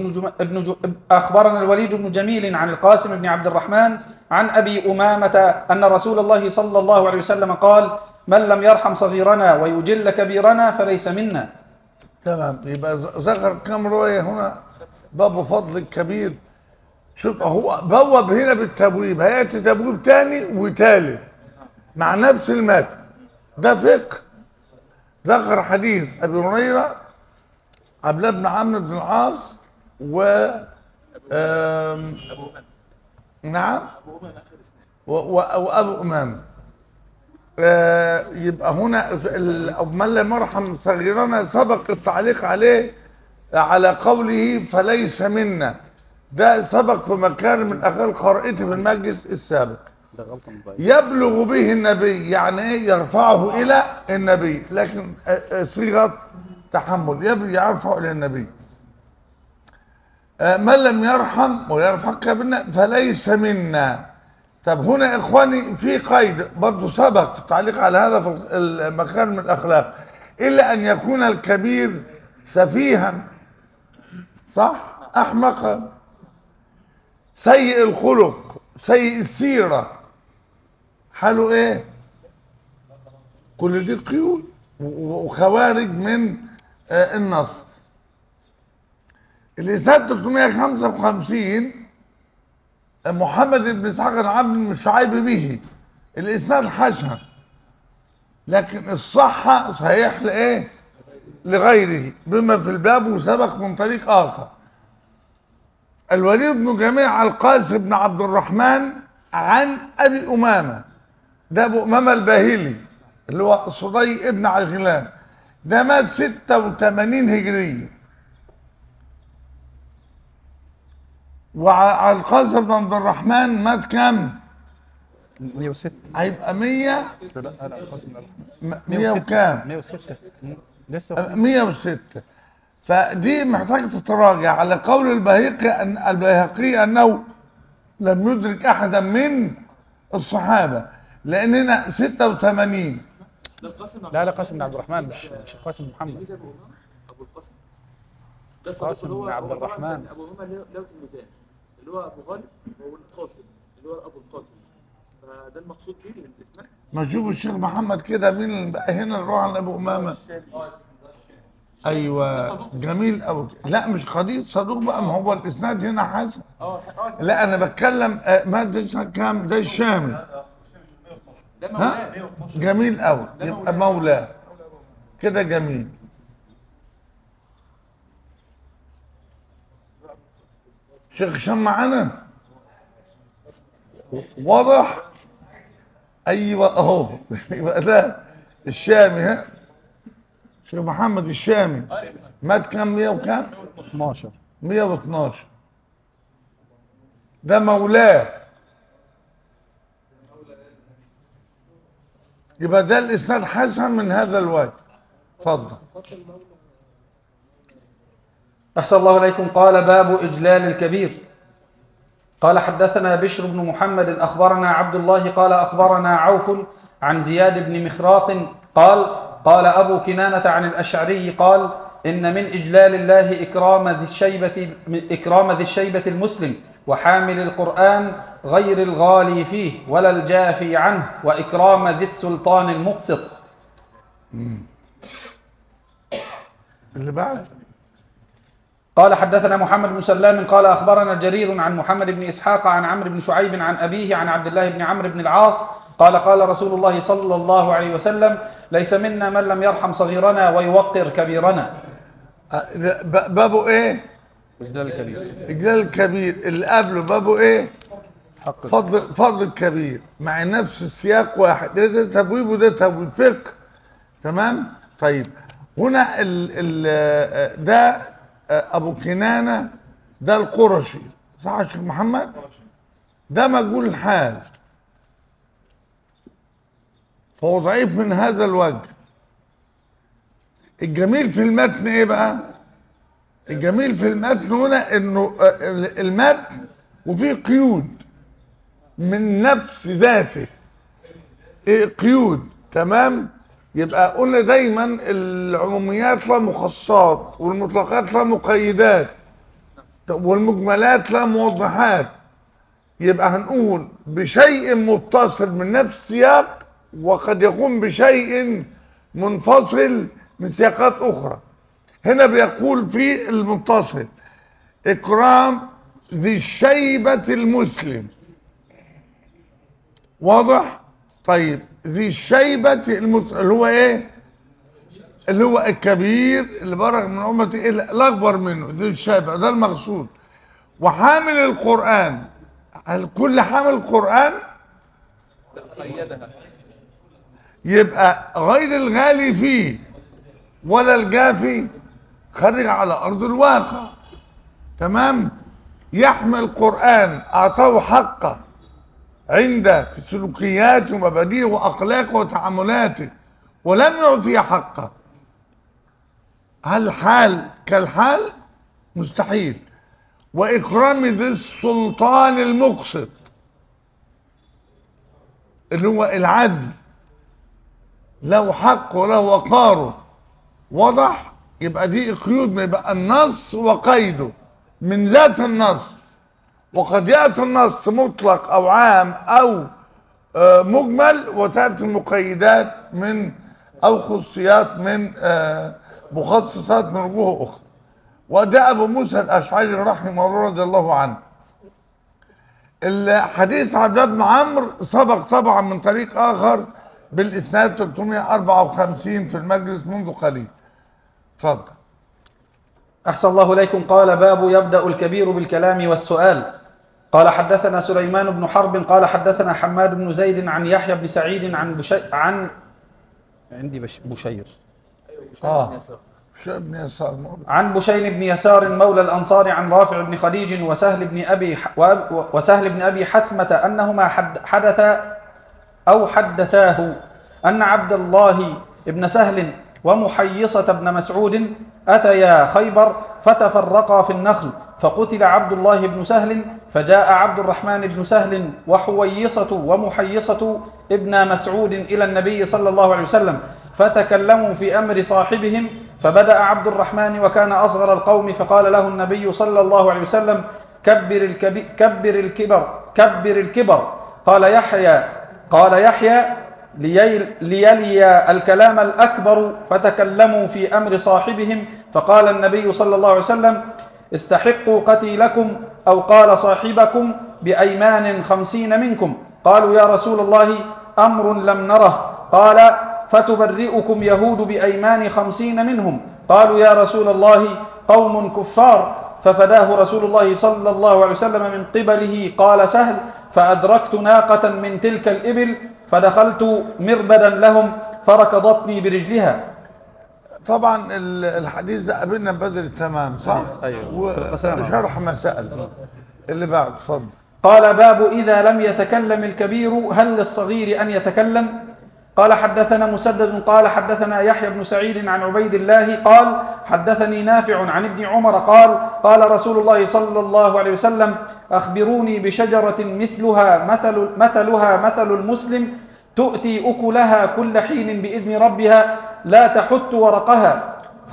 الوليد بن جميل عن القاسم بن عبد الرحمن عن أبي أمامة أن رسول الله صلى الله عليه وسلم قال من لم يرحم صغيرنا ويجل كبيرنا فليس منا. تمام. يبقى ذكر كم رواية هنا؟ باب فضل الكبير. شوف هو بوب هنا بالتبويب، هيأتي تبويب تاني وتالت مع نفس المتن. ده فقه. ذكر حديث ابي هريره عبد الله بن عمرو بن العاص و نعم وابو امامه. يبقى هنا من لم يرحم صغيرنا سبق التعليق عليه على قوله فليس منا. ده سبق في مكارم الاخلاق القرائتي في المجلس السابق. يبلغ به النبي، يعني ايه؟ يرفعه الى النبي، لكن صيغه تحمل يرفعه الى النبي. من لم يرحم ويرفع كبيرنا فليس منا. طب هنا اخواني في قيد برضه سبق في التعليق على هذا في مكارم الاخلاق، الا ان يكون الكبير سفيها، صح؟ احمقا، سيء الخلق، سيء السيره، حاله ايه؟ كل دي قيود وخوارج من النص. الإسناد 355 محمد بن اسحاق عن عبد بن شعيب به. الإسناد حسن، لكن الصحة صحيح لإيه؟ لغيره بما في الباب وسبق من طريق آخر. الوليد بن جميع عن القاسم بن عبد الرحمن عن أبي أمامة. ده أبو أمامة الباهلي اللي هو صدي ابن عجلان. ده مات 86 هجرية. وعلى القاسم بن عبد الرحمن مات كام؟ 106. هيبقى 100 100 وكام؟ 106 لسه 106. فدي محتاجة تتراجع على قول البيهقي أنه لم يدرك أحدا من الصحابة، لأن هنا 86. لا قاسم بن عبد الرحمن، مش قاسم محمد. ابو القاسم ده قاسم اللي هو بن عبد الرحمن. ابو هما له تلميذان، اللي هو ابو غالب والقاسم اللي هو ابو القاسم. فده المقصود به الاسماء. ما نشوف الشيخ محمد كده مين اللي بقى هنا نروح على ابو امامه. ايوه جميل قوي. لا مش قضيه صدوق بقى، ما هو الاسناد هنا حسن. لا انا بتكلم ما ده كام؟ ده الشامي. ها جميل قوي، يبقى مولاه كده جميل. شيخ هشام معانا واضح؟ ايوه اهو. يبقى ده الشامي. ها شيخ محمد الشامي مات كام؟ 100 وكام؟ 12. 112. ده مولاه. يبقى ده الاسناد حسن من هذا الوجه. اتفضل. أحسن الله إليكم. قال باب إجلال الكبير. قال حدثنا بشر بن محمد أخبرنا عبد الله قال أخبرنا عوف عن زياد بن مخراق قال قال أبو كنانة عن الأشعري قال إن من إجلال الله إكرام ذي الشيبة المسلم وحامل القرآن غير الغالي فيه ولا الجافي عنه وإكرام ذي السلطان المقسط. اللي بعد قال حدثنا محمد بن سلام قال أخبرنا جرير عن محمد بن إسحاق عن عمرو بن شعيب عن أبيه عن عبد الله بن عمرو بن العاص قال قال رسول الله صلى الله عليه وسلم ليس منا من لم يرحم صغيرنا ويوقر كبيرنا. بابه ايه؟ إجلال الكبير. إجلال الكبير. اللي قبله بابه ايه؟ فضل الكبير، مع نفس السياق واحد. ده تبويب وده تبويب فقه. تمام؟ طيب هنا ده ابو كنانه ده القرشي، صح يا شيخ محمد؟ ده مجهول الحال، فهو ضعيف من هذا الوجه. الجميل في المتن ايه بقى؟ الجميل في المتن هنا انه المتن وفيه قيود من نفس ذاته، ايه قيود، تمام؟ يبقى قلنا دايما العموميات لها مخصصات والمطلقات لها مقيدات والمجملات لها موضحات. يبقى هنقول بشيء متصل من نفس السياق، وقد يكون بشيء منفصل من سياقات اخرى. هنا بيقول في المتصل اكرام ذي الشيبة المسلم، واضح؟ طيب ذي الشيبة المسلم اللي هو ايه؟ اللي هو الكبير اللي برغ من امتي الاكبر منه، ذي الشيبة ده المقصود. وحامل القرآن، هل كل حامل القرآن؟ قيدها. يبقى غير الغالي فيه ولا الجافي، خارج على ارض الواقع، تمام؟ يحمل القرآن اعطاه حقه عند في سلوكياته ومبادئه واخلاقه وتعاملاته، ولم يعطيه حقه. هل حال كالحال؟ مستحيل. واكرام ذي السلطان المقسط اللي هو العدل، له حق وله وقاره، واضح؟ يبقى دي قيود، يبقى النص وقيده من ذات النص. وقد ياتي النص مطلق او عام او مجمل، وتاتي المقيدات من او خصوصيات من مخصصات من وجوه اخرى. وده ابو موسى الاشعري رحمه الله رضي الله عنه. الحديث عبد الله بن عمرو سبق طبعا من طريق اخر بالاسناد 354 في المجلس منذ قليل. اتفضل. أحسن الله إليكم. قال باب يبدأ الكبير بالكلام والسؤال. قال حدثنا سليمان بن حرب قال حدثنا حماد بن زيد عن يحيى بن سعيد عن بشير بن يسار عن بشير بن يسار مولى الأنصار عن رافع بن خديج وسهل بن أبي حثمة أنهما حدثاه أن عبد الله بن سهل ومحيصة بن مسعود أتيا خيبر فتفرقا في النخل، فقتل عبد الله بن سهل، فجاء عبد الرحمن بن سهل وحويصة ومحيصة ابن مسعود إلى النبي صلى الله عليه وسلم، فتكلموا في أمر صاحبهم، فبدأ عبد الرحمن وكان أصغر القوم، فقال له النبي صلى الله عليه وسلم كبر الكبر. قال يحيى ليلي الكلام الأكبر، فتكلموا في أمر صاحبهم، فقال النبي صلى الله عليه وسلم استحقوا قتيلكم، أو قال صاحبكم بأيمان 50 منكم. قالوا يا رسول الله أمر لم نره. قال فتبرئكم يهود بأيمان 50 منهم. قالوا يا رسول الله قوم كفار. ففداه رسول الله صلى الله عليه وسلم من قبله. قال سهل فأدركت ناقة من تلك الإبل فدخلت مربدا لهم فركضتني برجلها. طبعا الحديث ده قابلنا بدر تمام، صح؟ أيوه. وشرح مسائل اللي بعد. اتفضل. قال باب إذا لم يتكلم الكبير هل للصغير أن يتكلم؟ قال حدثنا مسدد قال حدثنا يحيى بن سعيد عن عبيد الله قال حدثني نافع عن ابن عمر قال قال رسول الله صلى الله عليه وسلم أخبروني بشجرة مثلها مثل المسلم تؤتي أكلها كل حين بإذن ربها لا تحت ورقها.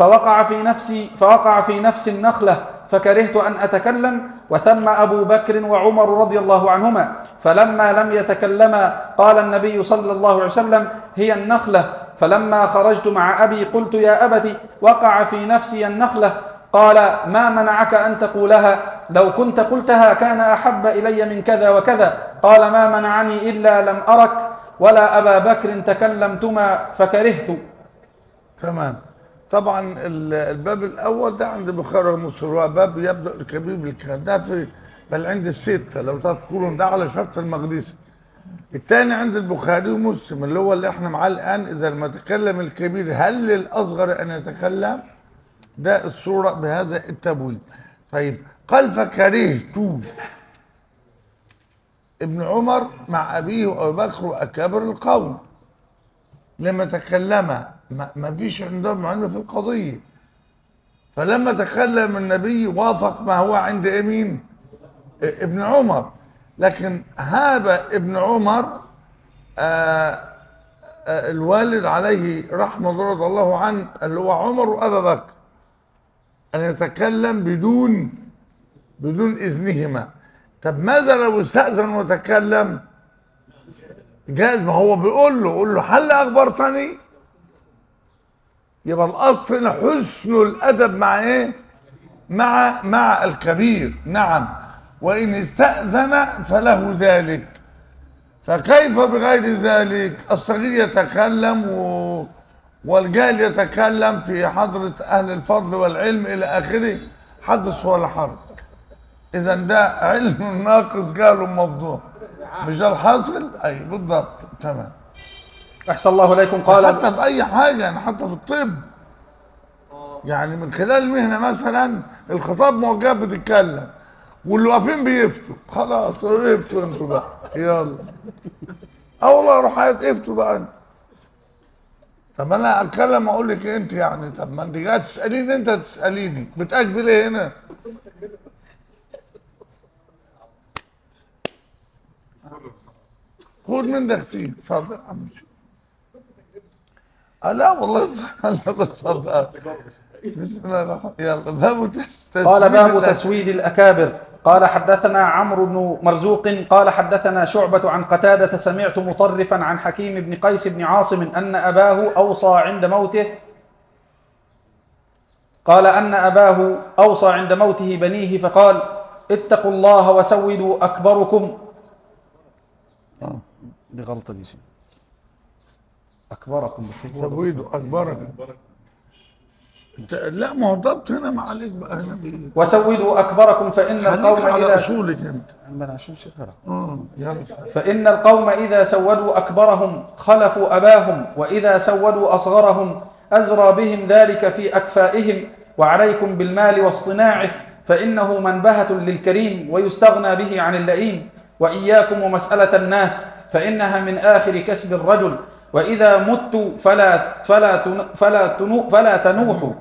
فوقع في نفس النخلة فكرهت أن أتكلم، وثم أبو بكر وعمر رضي الله عنهما، فلما لم يتكلما قال النبي صلى الله عليه وسلم هي النخلة. فلما خرجت مع أبي قلت يا أبت وقع في نفسي النخلة. قال ما منعك أن تقولها؟ لو كنت قلتها كان أحب إلي من كذا وكذا. قال ما منعني إلا لم أرك ولا أبا بكر تكلمتما فكرهت. تمام. طبعا الباب الاول ده عند البخاري ومسلم، هو باب يبدا الكبير بالكلام، ده في بل عند الستة لو تذكرون، ده على شرط المقدسي. الثاني عند البخاري ومسلم اللي هو اللي احنا معاه الان، اذا لم يتكلم الكبير هل للاصغر ان يتكلم؟ ده الصوره بهذا التبويب. طيب قال فكرهت ابن عمر مع ابيه وابي بكر واكابر القوم لما تكلم، ما فيش عندهم علم في القضيه، فلما تكلم النبي وافق ما هو عند مين؟ ابن عمر. لكن هاب ابن عمر الوالد عليه رحمه الله رضي الله عنه اللي هو عمر وابا بكر ان يتكلم بدون اذنهما. طب ماذا لو استأذن وتكلم؟ جاز، ما هو قول له هل اخبرتني؟ يبقى الاصل هنا حسن الادب مع ايه؟ مع الكبير. نعم، وان استأذن فله ذلك، فكيف بغير ذلك؟ الصغير يتكلم والجاهل يتكلم في حضرة اهل الفضل والعلم الى اخره، حدث ولا حرج. اذا ده علم ناقص جهل مفضوح، مش ده الحاصل؟ اي بالضبط، تمام. أحسن الله إليكم. قال حتى في اي حاجه، يعني حتى في الطب، يعني من خلال المهنه مثلا الخطاب موجه بتتكلم واللي واقفين بيفتوا، خلاص افتوا انتوا بقى يلا. والله روح افتوا بقى انت. طب انا اتكلم اقول لك انت يعني، طب ما انت جاي تساليني، انت تساليني بتاجل ايه هنا؟ خد من ده كتير، اتفضل يا عم. لا والله اتفضل. بسم الله الرحمن الرحيم. يلا باب قال باب تسويد الأكابر. قال حدثنا عمرو بن مرزوق قال حدثنا شعبة عن قتادة سمعت مطرفا عن حكيم بن قيس بن عاصم أن أباه أوصى عند موته، قال أن أباه أوصى عند موته بنيه فقال اتقوا الله وسودوا أكبركم. بغلطة دي شيء أكبركم، بس سويدوا أكبركم. لا ما هو ضبط هنا، ما عليك بقى هنا وسودوا أكبركم فإن القوم إذا فإن القوم إذا سودوا أكبرهم خلفوا أباهم، وإذا سودوا أصغرهم أزرى بهم ذلك في أكفائهم. وعليكم بالمال واصطناعه فإنه منبهة للكريم ويستغنى به عن اللئيم. وإياكم ومسألة الناس فإنها من آخر كسب الرجل. وإذا مت فلا تنوحوا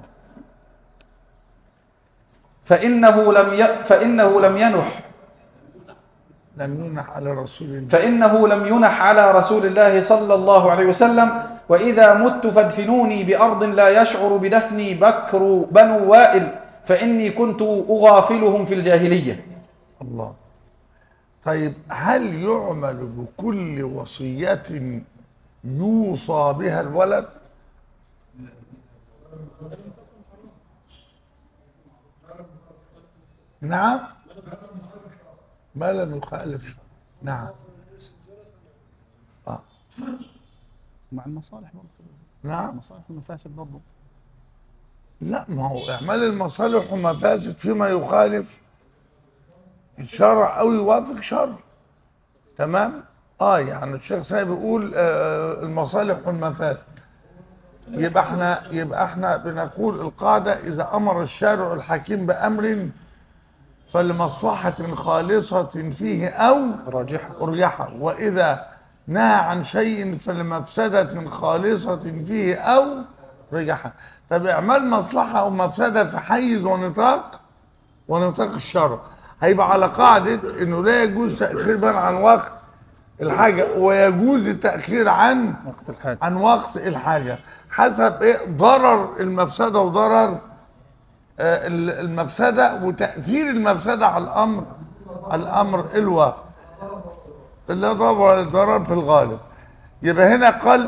فإنه لم ينح على رسول الله صلى الله عليه وسلم. وإذا مت فادفنوني بأرض لا يشعر بدفني بكر بنو وائل فإني كنت أغافلهم في الجاهلية. الله. طيب هل يعمل بكل وصية يوصى بها الولد؟ نعم، ما لم يخالف. نعم. مع المصالح برضه. نعم، المصالح والمفاسد برضه. لا، ما هو اعمال المصالح والمفاسد فيما يخالف الشرع او يوافق شرع. تمام. يعني الشيخ سيد بيقول المصالح والمفاسد، يبقى احنا بنقول القاعده اذا امر الشارع الحكيم بامر فلمصلحه خالصه فيه او راجحه، واذا نهى عن شيء فلمفسده خالصه فيه او راجحه. طب اعمال مصلحه او مفسده في حيز ونطاق الشرع، هيبقى على قاعده انه لا يجوز تاخير بيان عن وقت الحاجه، ويجوز التاخير عن وقت الحاجه حسب ضرر المفسده وضرر المفسده وتاثير المفسده على الامر الواقع، اللي طبعا الضرر في الغالب. يبقى هنا قال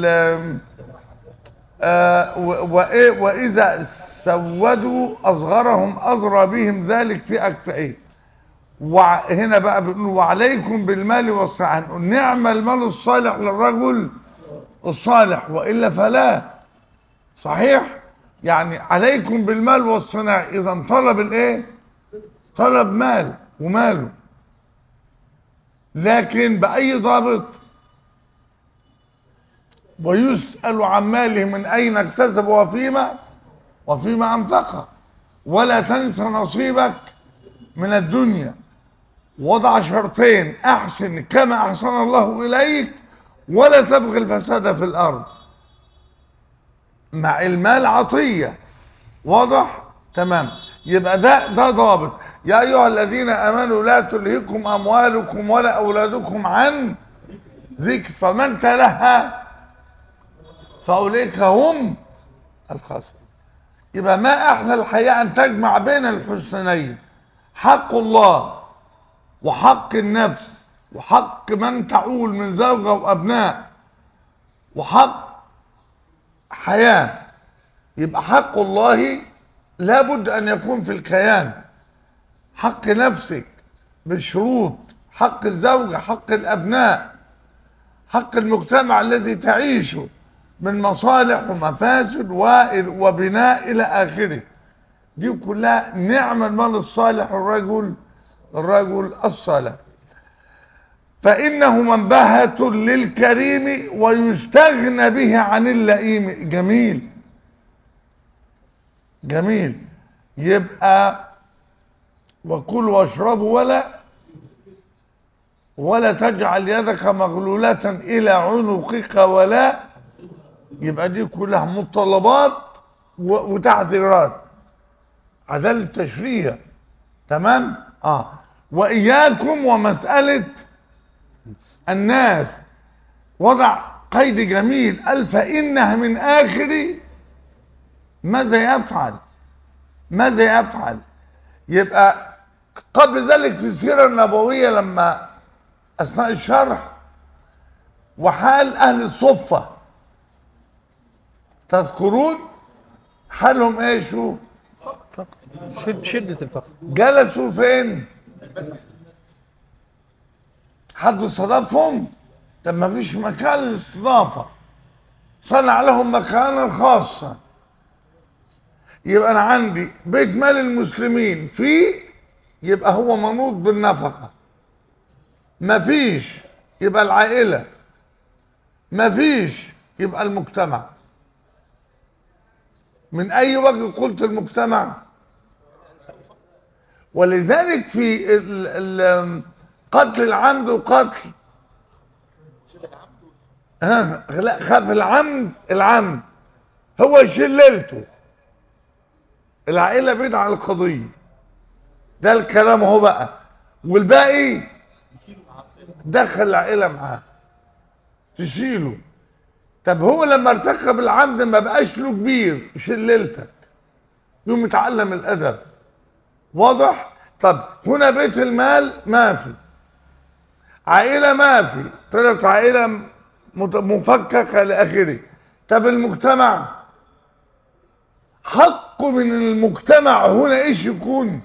واذا سودوا اصغرهم اضرى بهم ذلك في اكفائهم. وهنا بقى بنقول وعليكم بالمال والصناعة، نعم المال الصالح للرجل الصالح والا فلا. صحيح، يعني عليكم بالمال والصناعة، اذا طلب الايه؟ طلب مال وماله. لكن بأي ضابط؟ ويسأل عن ماله من أين اكتسب وفيما أنفقه، ولا تنس نصيبك من الدنيا. وضع شرطين: أحسن كما أحسن الله إليك، ولا تبغي الفساد في الأرض. مع المال عطية، واضح؟ تمام. يبقى ده ضابط. يا أيها الذين آمنوا لا تلهكم أموالكم ولا أولادكم عن ذكر، فمن تلهى فأولئك هم الخاسرون. يبقى ما أحلى الحياة أن تجمع بين الحسنين: حق الله وحق النفس وحق من تعول من زوجة وأبناء وحق حياة. يبقى حق الله لابد أن يكون في الكيان، حق نفسك بالشروط، حق الزوجة، حق الأبناء، حق المجتمع الذي تعيشه من مصالح ومفاسد وبناء إلى آخره. دي كلها نعم المال الصالح الرجل الصالح. فإنه منبهة للكريم ويستغنى به عن اللئيم. جميل جميل. يبقى وكلوا واشربوا ولا تجعل يدك مغلولة إلى عنقك ولا. يبقى دي كلها متطلبات وتحذيرات، عدالة التشريع. تمام؟ وإياكم ومسألة الناس. وضع قيد جميل: قال فإنها من آخر ماذا يفعل. يبقى قبل ذلك في السيرة النبوية لما أثناء الشرح وحال أهل الصفة، تذكرون حالهم ايه؟ شو شدة الفقر. جلسوا فين؟ حد استضافهم؟ طب ما فيش مكان للاستضافة، صنع لهم مكانا خاصا. يبقى انا عندي بيت مال المسلمين فيه، يبقى هو منوط بالنفقة. ما فيش يبقى العائلة، ما فيش يبقى المجتمع. من أي وجه قلت المجتمع؟ ولذلك في قتل العمد وقتل لا، خاف العمد هو شللته، العائلة بعيد عن القضية. ده الكلام هو بقى، والباقي دخل العائلة معاه تشيله. طب هو لما ارتكب العمد ما بقاش له كبير، شللتك، يوم يتعلم الادب. واضح؟ طب هنا بيت المال ما في، عائله ما في، طلعت عائله مفككه لاخره. طب المجتمع، حقه من المجتمع هنا ايش يكون؟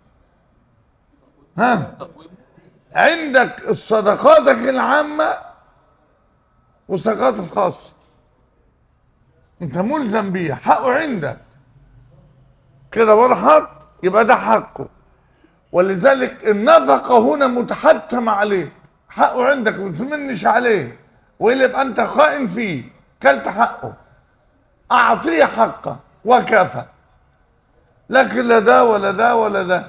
عندك الصدقاتك العامه والصدقات الخاصة، انت ملزم بيها، حقه عندك كده وضحت. يبقى ده حقه. ولذلك النفقة هنا متحتمة عليك، حقه عندك، ما تمنش عليه، وإلا يبقى انت خائن فيه، كلت حقه. أعطيه حقه وكفى. لكن لا ده ولا ده ولا ده.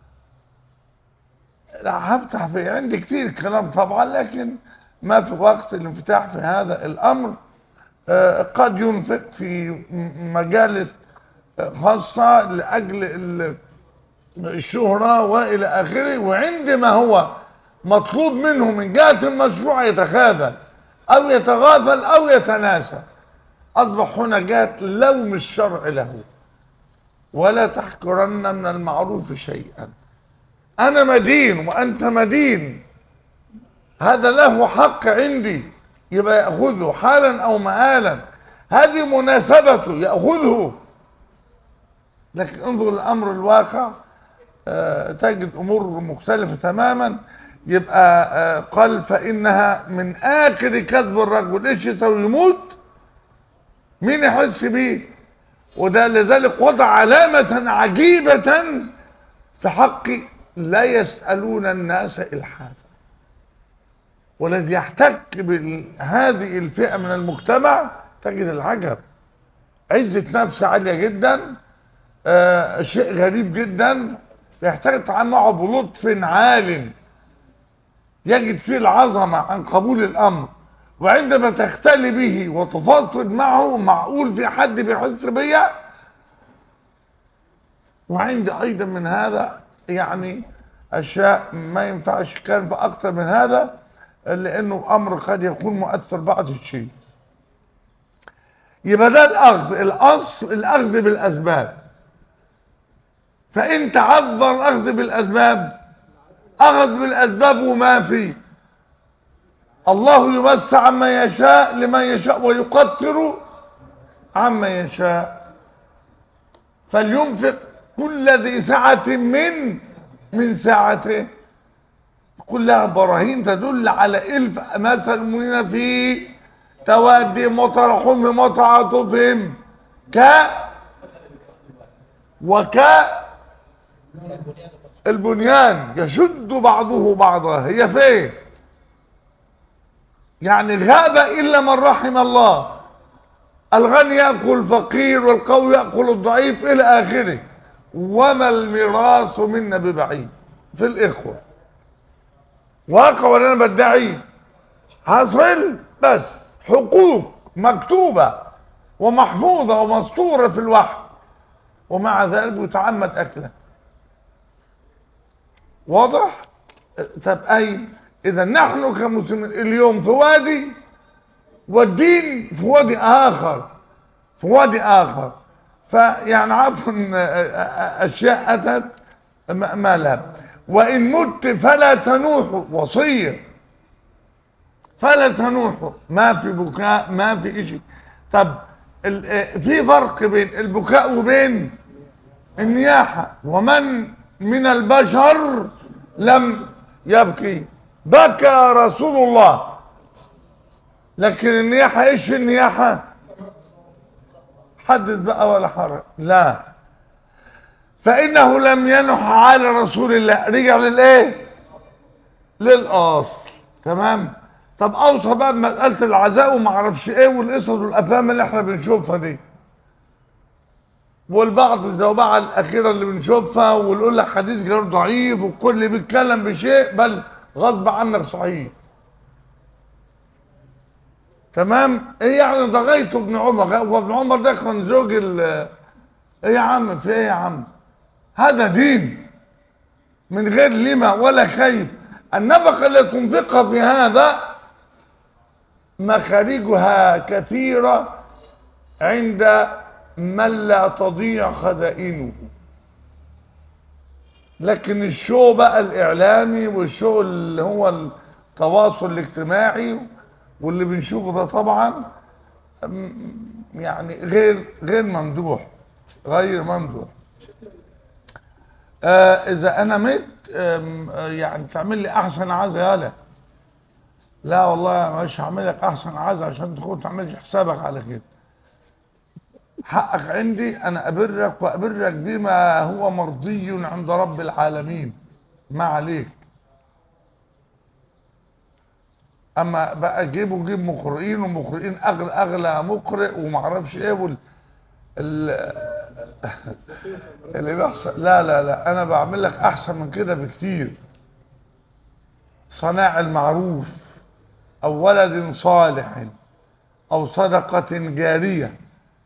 لا، هفتح في عندي كثير كلام طبعا، لكن ما في وقت الانفتاح في هذا الأمر. قد ينفق في مجالس خاصة لأجل الشهرة وإلى آخره، وعندما هو مطلوب منه من جهة المشروع يتخاذل أو يتغافل أو يتناسى. أصبح هنا جهة لوم الشرع له. ولا تحقرن من المعروف شيئا. أنا مدين وأنت مدين، هذا له حق عندي، يبقى يأخذه حالا أو مآلا، هذه مناسبته يأخذه. لكن انظر الأمر الواقع، تجد أمور مختلفة تماما. يبقى قال فإنها من آخر كذب الرجل. إيش يسوي؟ يموت، مين يحس بيه؟ وده لذلك وضع علامة عجيبة في حق لا يسألون الناس إلحافا. والذي يحتك بهذه الفئة من المجتمع تجد العجب. عزة نفس عالية جدا، شيء غريب جدا، يحتاج يتعامل معه بلطف عال، يجد فيه العظمة عن قبول الأمر. وعندما تختلي به وتفضفض معه، معقول في حد بيحس بيا؟ وعندي أيضا من هذا يعني أشياء ما ينفعش كان في أكثر من هذا، لأنه أمر قد يكون مؤثر بعض الشيء. يبقى ده الأخذ، الأصل الأخذ بالأسباب. فإن تعذر الأخذ بالأسباب، أخذ بالأسباب وما فيه. الله يوسع عما يشاء لمن يشاء ويقتر عما يشاء. فلينفق كل ذي سعة من سعته. كلها براهين تدل على إلف مثل المؤمنين في توادهم وترحمهم وتعاطفهم البنيان يشد بعضه بعضا. هي فين؟ يعني غاب إلا من رحم الله. الغني يأكل الفقير والقوي يأكل الضعيف إلى آخره. وما الميراث منا ببعيد في الإخوة. واقع ولا أنا بدعي؟ حصل بس حقوق مكتوبة ومحفوظة ومسطورة في الوحي، ومع ذلك يتعمد أكله. واضح؟ طب أين؟ إذا نحن كمسلمين اليوم في وادي والدين في وادي آخر، في وادي آخر. فيعني عفوا أشياء أتت ما لها. وإن مت فلا تنوح، وصية فلا تنوح، ما في بكاء ما في شيء. طب في فرق بين البكاء وبين النياحة. ومن من البشر لم يبكي؟ بكى رسول الله. لكن النياحة ايش النياحة؟ حدث بقى ولا حرج. لا، فإنه لم ينح على رسول الله. رجع للايه؟ للأصل. تمام. طب اوصى بقى بمسألة العزاء وما اعرفش ايه والقصص والافلام اللي احنا بنشوفها دي، والبعض الزوبعة الأخيرة اللي بنشوفها، ويقول لك حديث غير ضعيف، والكل بيتكلم بشيء بل غصب عنك صحيح. تمام. ايه يعني ده غايته ابن عمر؟ وابن عمر ده كان زوج ايه يا عم؟ في ايه يا عم؟ هذا دين من غير لما ولا خيف. النفقة اللي تنفقها في هذا مخارجها كثيرة عند من لا تضيع خزائنه. لكن الشو بقى الإعلامي والشو اللي هو التواصل الاجتماعي واللي بنشوفه ده طبعا يعني غير ممدوح، غير ممدوح. إذا أنا مت يعني تعمل لي أحسن عزا؟ يالا لا والله مش هعمل لك أحسن عزا عشان تكون تعملش حسابك على كده. حقك عندي أنا أبرك وأبرك بما هو مرضي عند رب العالمين، ما عليك. أما بقى جيب مقرئين، ومقرئين أغلى مقرئ ومعرفش إيه اللي بيحصل. لا لا لا، أنا بعمل لك أحسن من كده بكتير. صناع المعروف أو ولد صالح أو صدقة جارية.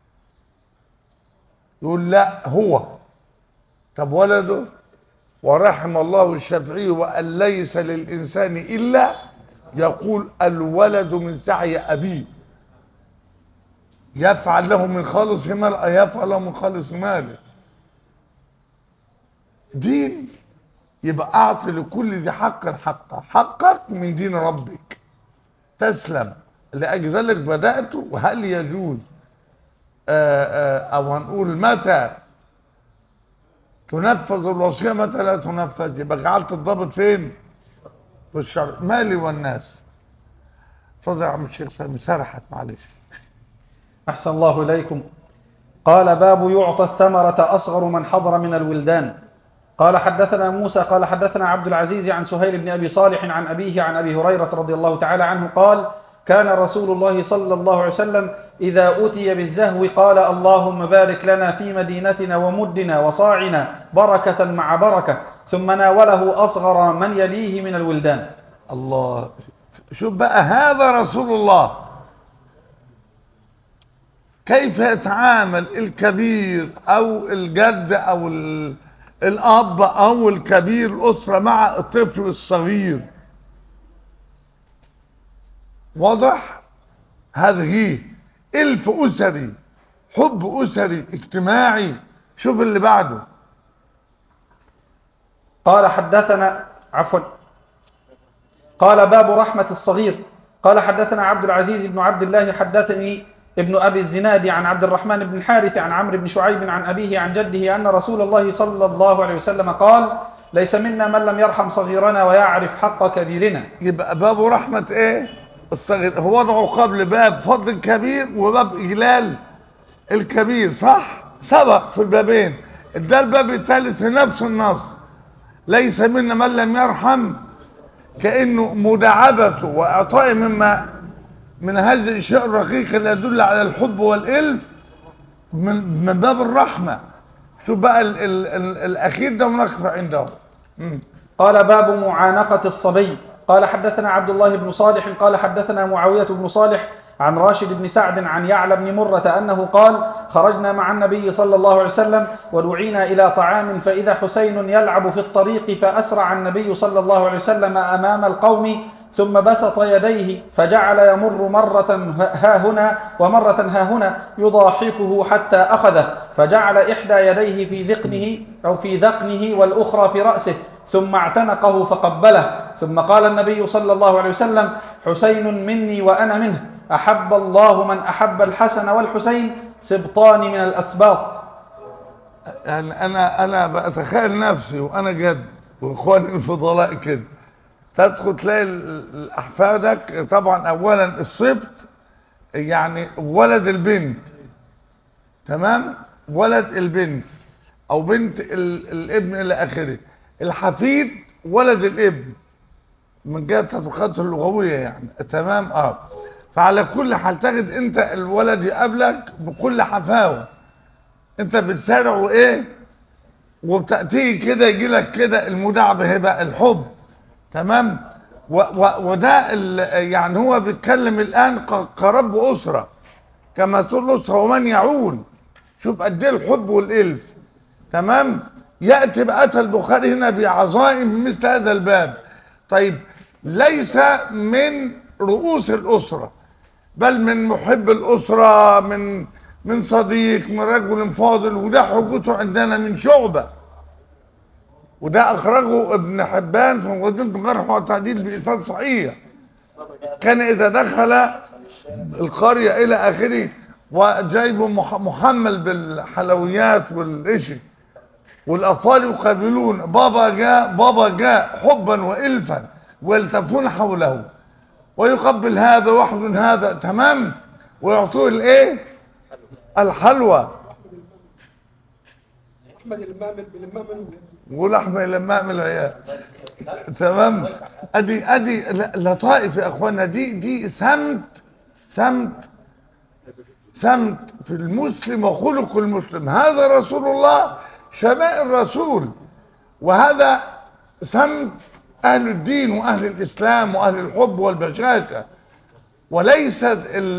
يقول لا هو. طب ولده؟ ورحم الله الشافعي وأن ليس للإنسان إلا، يقول الولد من سعي أبيه يفعل له من خالص مال يفعل له من خالص ماله. دين. يبقى أعطي لكل ذي حق حقه. حقك من دين ربك تسلم. لأجل ذلك بدأت. وهل يجوز أو هنقول متى تنفذ الوصية متى لا تنفذ؟ يبقى جعلت الضابط فين؟ في الشرع. مالي والناس. اتفضل يا عم الشيخ سامي، سرحت معلش. أحسن الله إليكم. قال: باب يعطى الثمرة أصغر من حضر من الولدان. قال حدثنا موسى قال حدثنا عبد العزيز عن سهيل بن أبي صالح عن أبيه عن أبي هريرة رضي الله تعالى عنه قال كان رسول الله صلى الله عليه وسلم إذا أتي بالزهو قال اللهم بارك لنا في مدينتنا ومدنا وصاعنا بركة مع بركة، ثم ناوله أصغر من يليه من الولدان. الله، شوف بقى هذا رسول الله كيف يتعامل الكبير او الجد او الاب او الكبير الاسره مع الطفل الصغير. واضح؟ هذه الف اسري، حب اسري اجتماعي. شوف اللي بعده. قال حدثنا قال باب رحمة الصغير. قال حدثنا عبد العزيز بن عبد الله حدثني ابن أبي الزناد عن عبد الرحمن بن الحارث عن عمرو بن شعيب عن أبيه عن جده أن رسول الله صلى الله عليه وسلم قال ليس منا من لم يرحم صغيرنا ويعرف حق كبيرنا. يبقى باب رحمة ايه؟ الصغير. هو وضعه قبل باب فضل الكبير وباب إجلال الكبير، صح؟ سبق في البابين. ده الباب الثالث في نفس النص، ليس منا من لم يرحم، كأنه مداعبته وإعطائه من هذا الشيء الرقيق اللي يدل على الحب والإلف من باب الرحمة. شوف بقى الأخير ده ونقف عنده. قال باب معانقة الصبي. قال حدثنا عبد الله بن صالح قال حدثنا معاوية بن صالح عن راشد بن سعد عن يعلى بن مرة أنه قال خرجنا مع النبي صلى الله عليه وسلم ودعينا إلى طعام فإذا حسين يلعب في الطريق فأسرع النبي صلى الله عليه وسلم أمام القوم ثم بسط يديه فجعل يمر مرة ها هنا ومرة ها هنا يضاحكه حتى أخذه، فجعل إحدى يديه في ذقنه أو في ذقنه والأخرى في رأسه ثم اعتنقه فقبله، ثم قال النبي صلى الله عليه وسلم حسين مني وأنا منه، أحب الله من أحب الحسن والحسين سبطان من الأسباط. يعني أنا بأتخيل نفسي وأنا جد وإخواني الفضلاء كده، تدخل تلاقي أحفادك طبعا أولا السبط يعني ولد البنت، تمام؟ ولد البنت أو بنت الابن إلى آخره. الحفيد ولد الابن من جهة تفرقاته اللغوية يعني، تمام؟ فعلى كل حال تجد أنت الولد يقابلك بكل حفاوة، أنت بتسارع وإيه؟ وبتأتيه كده يجي لك كده المداعبة هبة الحب، تمام؟ وده يعني هو بيتكلم الآن كرب أسرة كما تقول أسرة ومن يعول. شوف قد إيه الحب والإلف، تمام؟ يأتي بأتى البخاري هنا بعظائم مثل هذا الباب. طيب ليس من رؤوس الأسرة بل من محب الأسرة، من صديق، من رجل فاضل، وده حجته عندنا من شعبة، وده أخرجه ابن حبان في مقدمة الجرح والتعديل بإسناد صحيح. كان إذا دخل القرية إلى آخره وجايبه محمل بالحلويات والإشي والأطفال يقابلون بابا جاء بابا جاء حبا وإلفا ويلتفون حوله ويقبل هذا ويحضن هذا، تمام؟ ويعطوه الإيه؟ الحلوى. احمد المامل بالمامل ولحم لمام العيال، تمام؟ ادي لطائف يا اخوانا، دي سمت في المسلم وخلق المسلم. هذا رسول الله، شمائل الرسول، وهذا سمت اهل الدين واهل الاسلام واهل الحب والبشاشه، وليست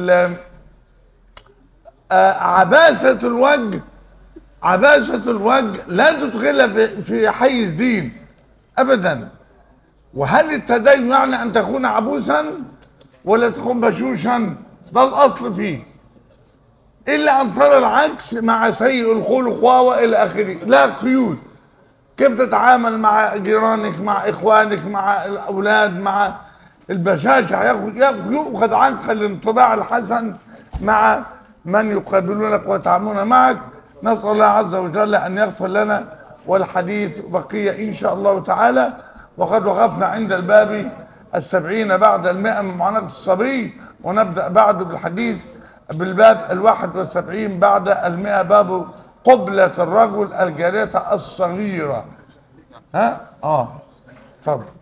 عباسه الوجه. عباسة الوجه لا تدخلها في حيز دين ابدا. وهل التدين يعني ان تكون عبوسا ولا تكون بشوشا؟ ده الاصل فيه، الا ان ترى العكس مع سيء الخلق والى اخره. لا قيود، كيف تتعامل مع جيرانك، مع اخوانك، مع الاولاد، مع البشاشه. يؤخذ عنك الانطباع الحسن مع من يقابلونك ويتعاملون معك. نسأل الله عز وجل أن يغفر لنا، والحديث بقية إن شاء الله تعالى. وقد وقفنا عند الباب 70 بعد 100 من معانقة الصبي، ونبدأ بعده بالحديث بالباب 71 بعد 100 باب قبلة الرجل الجارية الصغيرة. ها اه اتفضل.